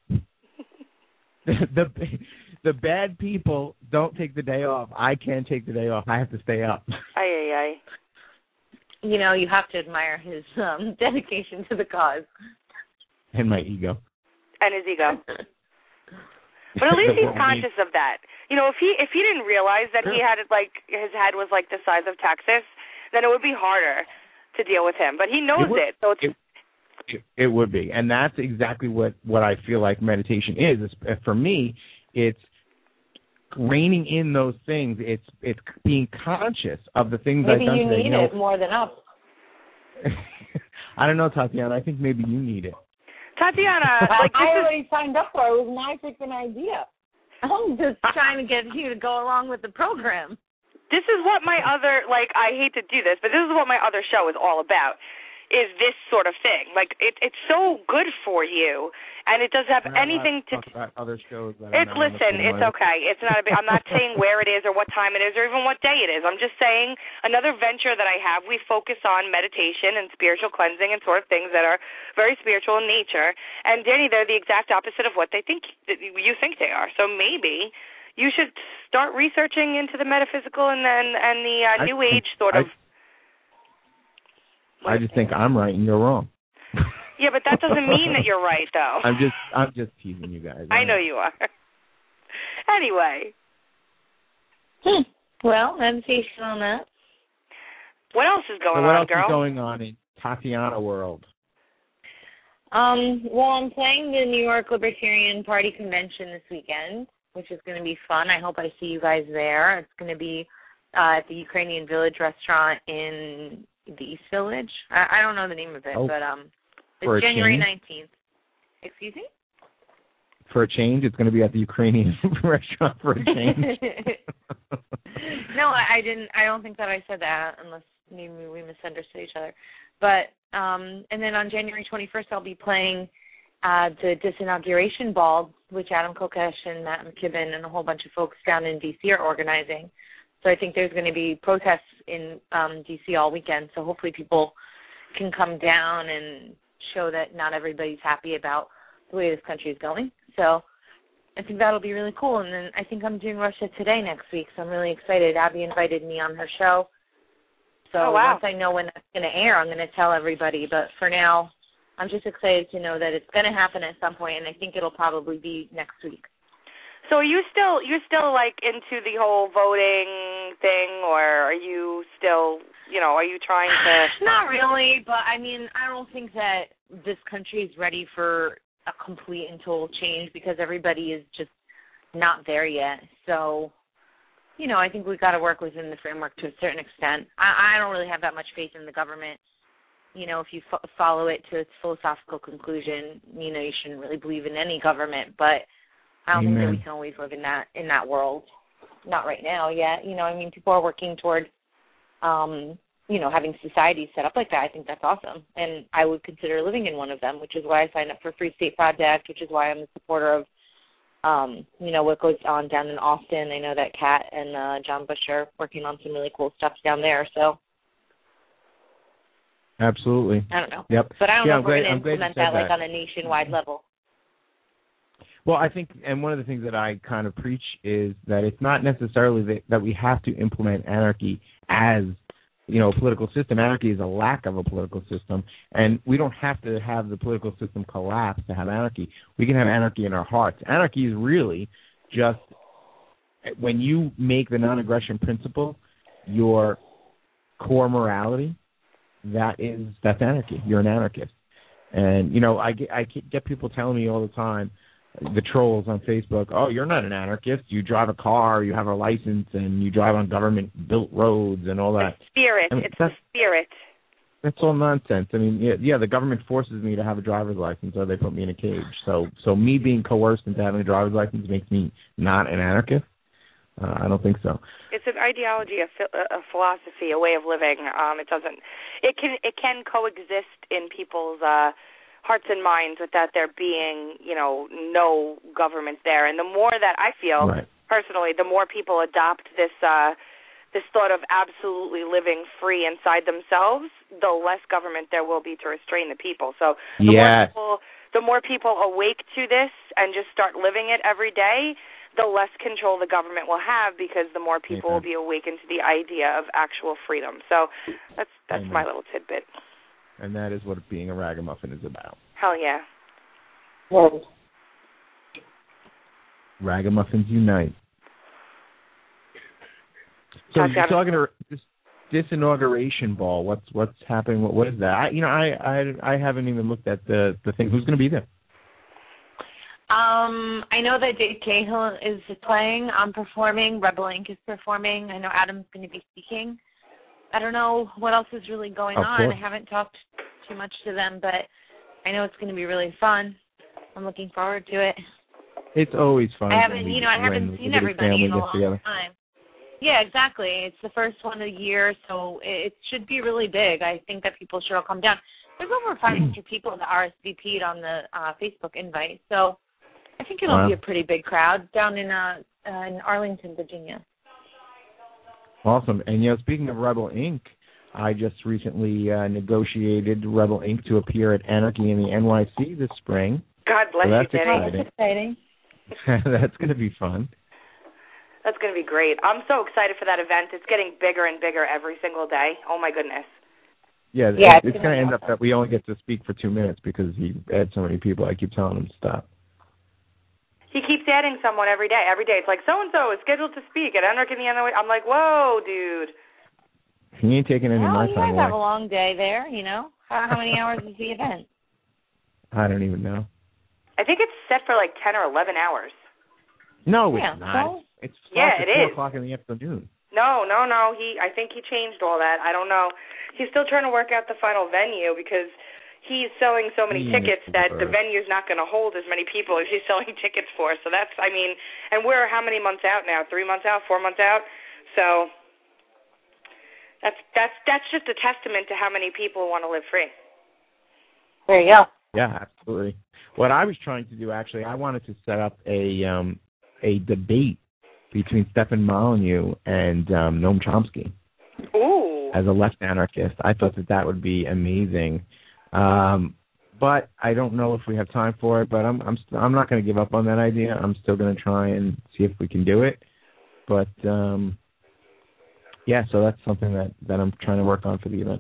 sleep. the the bad people don't take the day off. I can't take the day off. I have to stay up. Ay ay ay. You know, you have to admire his um dedication to the cause. And my ego. And his ego. But at least The he's world conscious of that. You know, if he if he didn't realize that he had it like his head was like the size of Texas, then it would be harder to deal with him. But he knows It would- it, so it's it, it, it would be, and that's exactly what, what I feel like meditation is. It's, for me, it's reining in those things. It's it's being conscious of the things Maybe I've done you today. need know, it more than us. I don't know, Tatiana. I think maybe you need it. Tatiana, like this I is already signed up for it. It was my freaking idea. I'm just trying to get you to go along with the program. this is what my other like I hate to do this, but this is what my other show is all about. Is this sort of thing. Like it it's so good for you, and it doesn't have We're not anything allowed to to talk about other shows. That It's are not on the listen, same it's line. okay. It's not a big, I'm not saying where it is or what time it is or even what day it is. I'm just saying another venture that I have, we focus on meditation and spiritual cleansing and sort of things that are very spiritual in nature. And Danny, they're the exact opposite of what they think that you think they are. So maybe you should start researching into the metaphysical and then and the uh, I new think- age sort of. I, I just think I'm right and you're wrong. Yeah, but that doesn't mean that you're right, though. I'm just I'm just teasing you guys. I know you are. Anyway. Hmm. Well, meditation on that. What else is going so what on, else girl? is going on in Tatiana world? Um, well, I'm playing the New York Libertarian Party convention this weekend, which is going to be fun. I hope I see you guys there. It's going to be uh, at the Ukrainian Village restaurant in the East Village. I, I don't know the name of it, Oh, but um, for a it's January change? nineteenth. Excuse me? For a change, it's going to be at the Ukrainian restaurant for a change. No, I, I didn't. I don't think that I said that, unless maybe we misunderstood each other. But um, and then on January twenty-first, I'll be playing uh, the disinauguration ball, which Adam Kokesh and Matt McKibben and a whole bunch of folks down in D C are organizing. So I think there's going to be protests in um, D C all weekend. So hopefully people can come down and show that not everybody's happy about the way this country is going. So I think that'll be really cool. And then I think I'm doing Russia Today next week, so I'm really excited. Abby invited me on her show. So Oh, wow. once I know when it's going to air, I'm going to tell everybody. But for now, I'm just excited to know that it's going to happen at some point, and I think it'll probably be next week. So are you still you're still like into the whole voting thing, or are you still you know are you trying to? Not really, but I mean, I don't think that this country is ready for a complete and total change because everybody is just not there yet. So, you know, I think we've got to work within the framework to a certain extent. I, I don't really have that much faith in the government. You know, if you fo- follow it to its philosophical conclusion, you know, you shouldn't really believe in any government. But I don't Amen. think that we can always live in that in that world. Not right now yet. You know, I mean, people are working toward um, you know, having societies set up like that, I think that's awesome. And I would consider living in one of them, which is why I signed up for Free State Project, which is why I'm a supporter of, um, you know, what goes on down in Austin. I know that Kat and uh, John Bush are working on some really cool stuff down there, so. Absolutely. I don't know. Yep. But I don't yeah, know I'm if we're glad, going to implement that, that like on a nationwide level. Well, I think, and one of the things that I kind of preach is that it's not necessarily that, that we have to implement anarchy as, you know, a political system. Anarchy is a lack of a political system, and we don't have to have the political system collapse to have anarchy. We can have anarchy in our hearts. Anarchy is really just when you make the non-aggression principle your core morality. That is that's anarchy. You're an anarchist, and you know I get I get people telling me all the time. The trolls on Facebook, oh, you're not an anarchist. You drive a car, you have a license, and you drive on government-built roads and all that. The spirit. I mean, it's the spirit. That's all nonsense. I mean, yeah, yeah, the government forces me to have a driver's license, or they put me in a cage. So, so me being coerced into having a driver's license makes me not an anarchist? Uh, I don't think so. It's an ideology, a, a philosophy, a way of living. Um, it doesn't. It can. It can coexist in people's. Uh, hearts and minds without there being, you know, no government there. And the more that I feel, right. personally, the more people adopt this uh, this thought of absolutely living free inside themselves, the less government there will be to restrain the people. So the, yes. more, people, the more people awake to this and just start living it every day, the less control the government will have because the more people Amen. will be awakened to the idea of actual freedom. So that's that's Amen. my little tidbit. And that is what being a ragamuffin is about. Hell yeah. Well, Ragamuffins unite. So That's you're talking to this, this inauguration ball. What's what's happening? What what is that? I, you know, I, I I haven't even looked at the the thing. Who's going to be there? Um, I know that Jake Cahill is playing. I'm performing. Rebel Incorporated is performing. I know Adam's going to be speaking. I don't know what else is really going of on. Course. I haven't talked too much to them, but I know it's going to be really fun. I'm looking forward to it. It's always fun. I haven't, you know, I haven't seen everybody in a long together. time. Yeah, exactly. It's the first one of the year, so it should be really big. I think that people should all come down. There's over five hundred people that R S V P'd on the uh, Facebook invite, so I think it'll wow. be a pretty big crowd down in uh, uh, in Arlington, Virginia. Awesome. And, you know, speaking of Rebel Incorporated, I just recently uh, negotiated Rebel Incorporated to appear at Anarchy in the N Y C this spring. God bless so that's you, Denny. That's exciting. That's going to be fun. That's going to be great. I'm so excited for that event. It's getting bigger and bigger every single day. Oh, my goodness. Yeah, yeah it's, it's going to end up that we only get to speak for two minutes because he had so many people. I keep telling him to stop. He keeps adding someone every day. Every day. It's like, so-and-so is scheduled to speak at Anarchy in the N Y C. I'm like, whoa, dude. He ain't taking any well, of my you time guys away. have a long day there, you know. How, how many hours is the event? I don't even know. I think it's set for like ten or eleven hours. No, yeah, it's not. So? It's yeah, it four is. o'clock in the afternoon. No, no, no. He, I think he changed all that. I don't know. He's still trying to work out the final venue because he's selling so many mm, tickets that the venue's not going to hold as many people as he's selling tickets for. So that's, I mean, and we're how many months out now? Three months out? Four months out? So that's that's that's just a testament to how many people want to live free. There you go. Yeah, absolutely. What I was trying to do, actually, I wanted to set up a um, a debate between Stefan Molyneux and um, Noam Chomsky. Ooh. As a left anarchist, I thought that that would be amazing. Um, but I don't know if we have time for it. But I'm I'm st- I'm not going to give up on that idea. I'm still going to try and see if we can do it. But um, yeah, so that's something that, that I'm trying to work on for the event.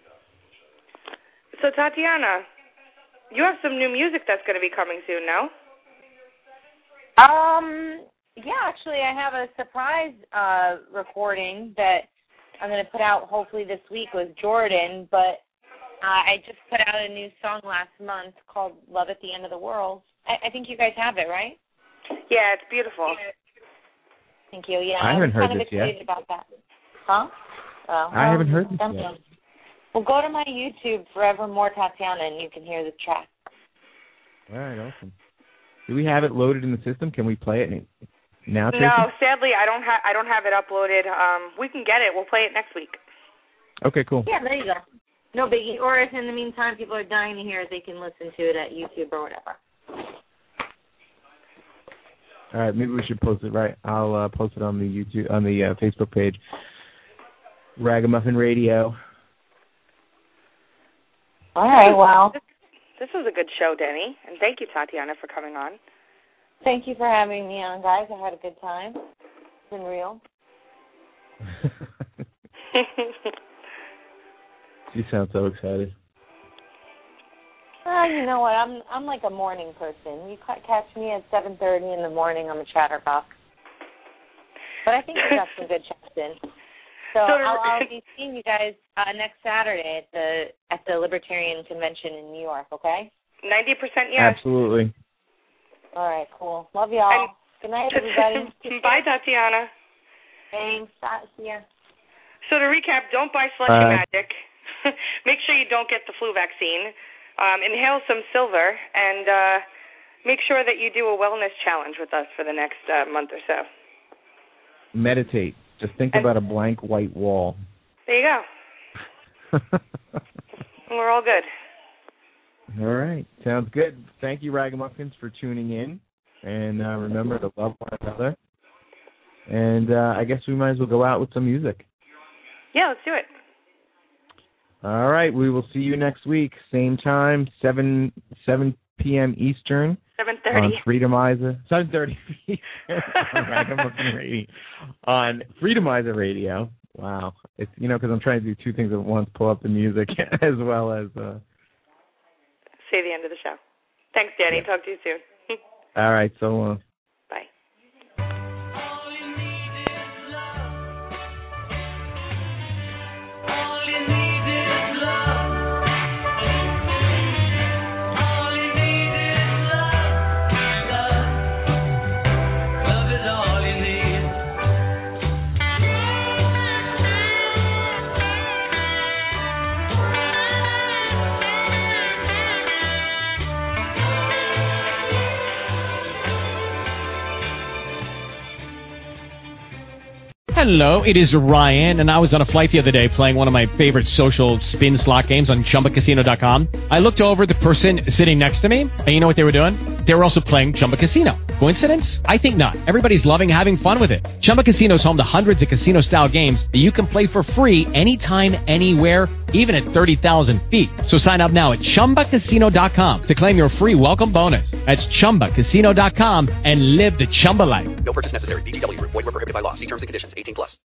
So Tatiana, you have some new music that's going to be coming soon, no? Um, yeah, actually, I have a surprise uh, recording that I'm going to put out hopefully this week with Jordan, but uh, I just put out a new song last month called Love at the End of the World. I, I think you guys have it, right? Yeah, it's beautiful. Thank you. Yeah, I haven't I'm heard kind this of excited yet. about that. Huh? Well, I haven't heard this something. yet. Well, go to my YouTube, Forevermore Tatiana, and you can hear the track. All right, awesome. Do we have it loaded in the system? Can we play it now, Tracy? No, sadly, I don't have I don't have it uploaded. Um, we can get it. We'll play it next week. Okay, cool. Yeah, there you go. No biggie. Or if in the meantime people are dying to hear it, they can listen to it at YouTube or whatever. All right, maybe we should post it. Right, I'll uh, post it on the YouTube on the uh, Facebook page. Ragamuffin Radio. All right, well. This, this was a good show, Denny, and thank you, Tatiana, for coming on. Thank you for having me on, guys. I had a good time. It's been real. You sound so excited. Uh, you know what? I'm I'm like a morning person. You catch me at seven thirty in the morning. I'm a chatterbox. But I think we got some good chats in. So, so I'll, I'll be seeing you guys uh, next Saturday at the at the Libertarian Convention in New York. Okay? Ninety percent yes. Absolutely. All right. Cool. Love y'all. And good night, everybody. Bye, Tatiana. Thanks. See ya. So to recap, don't buy Slushy uh, Magic. Make sure you don't get the flu vaccine. Um, inhale some silver, and uh, make sure that you do a wellness challenge with us for the next uh, month or so. Meditate. Just think and about a blank white wall. There you go. We're all good. All right. Sounds good. Thank you, Ragamuffins, for tuning in. And uh, remember to love one another. And uh, I guess we might as well go out with some music. Yeah, let's do it. All right, we will see you next week, same time, seven seven p.m. Eastern. Seven thirty. On Freedomizer. Seven thirty Eastern on Ragamuffin Radio. On Freedomizer Radio. Wow, it's you know because I'm trying to do two things at once: pull up the music as well as uh... say the end of the show. Thanks, Danny. Yeah. Talk to you soon. All right, so long. Bye. Hello, it is Ryan, and I was on a flight the other day playing one of my favorite social spin slot games on Chumba Casino dot com. I looked over at the person sitting next to me, and you know what they were doing? They were also playing Chumba Casino. Coincidence? I think not. Everybody's loving having fun with it. Chumba Casino is home to hundreds of casino-style games that you can play for free anytime, anywhere, even at thirty thousand feet. So sign up now at Chumba Casino dot com to claim your free welcome bonus. That's Chumba Casino dot com and live the Chumba life. No purchase necessary. V G W. Void where prohibited by law. See terms and conditions. eighteen plus.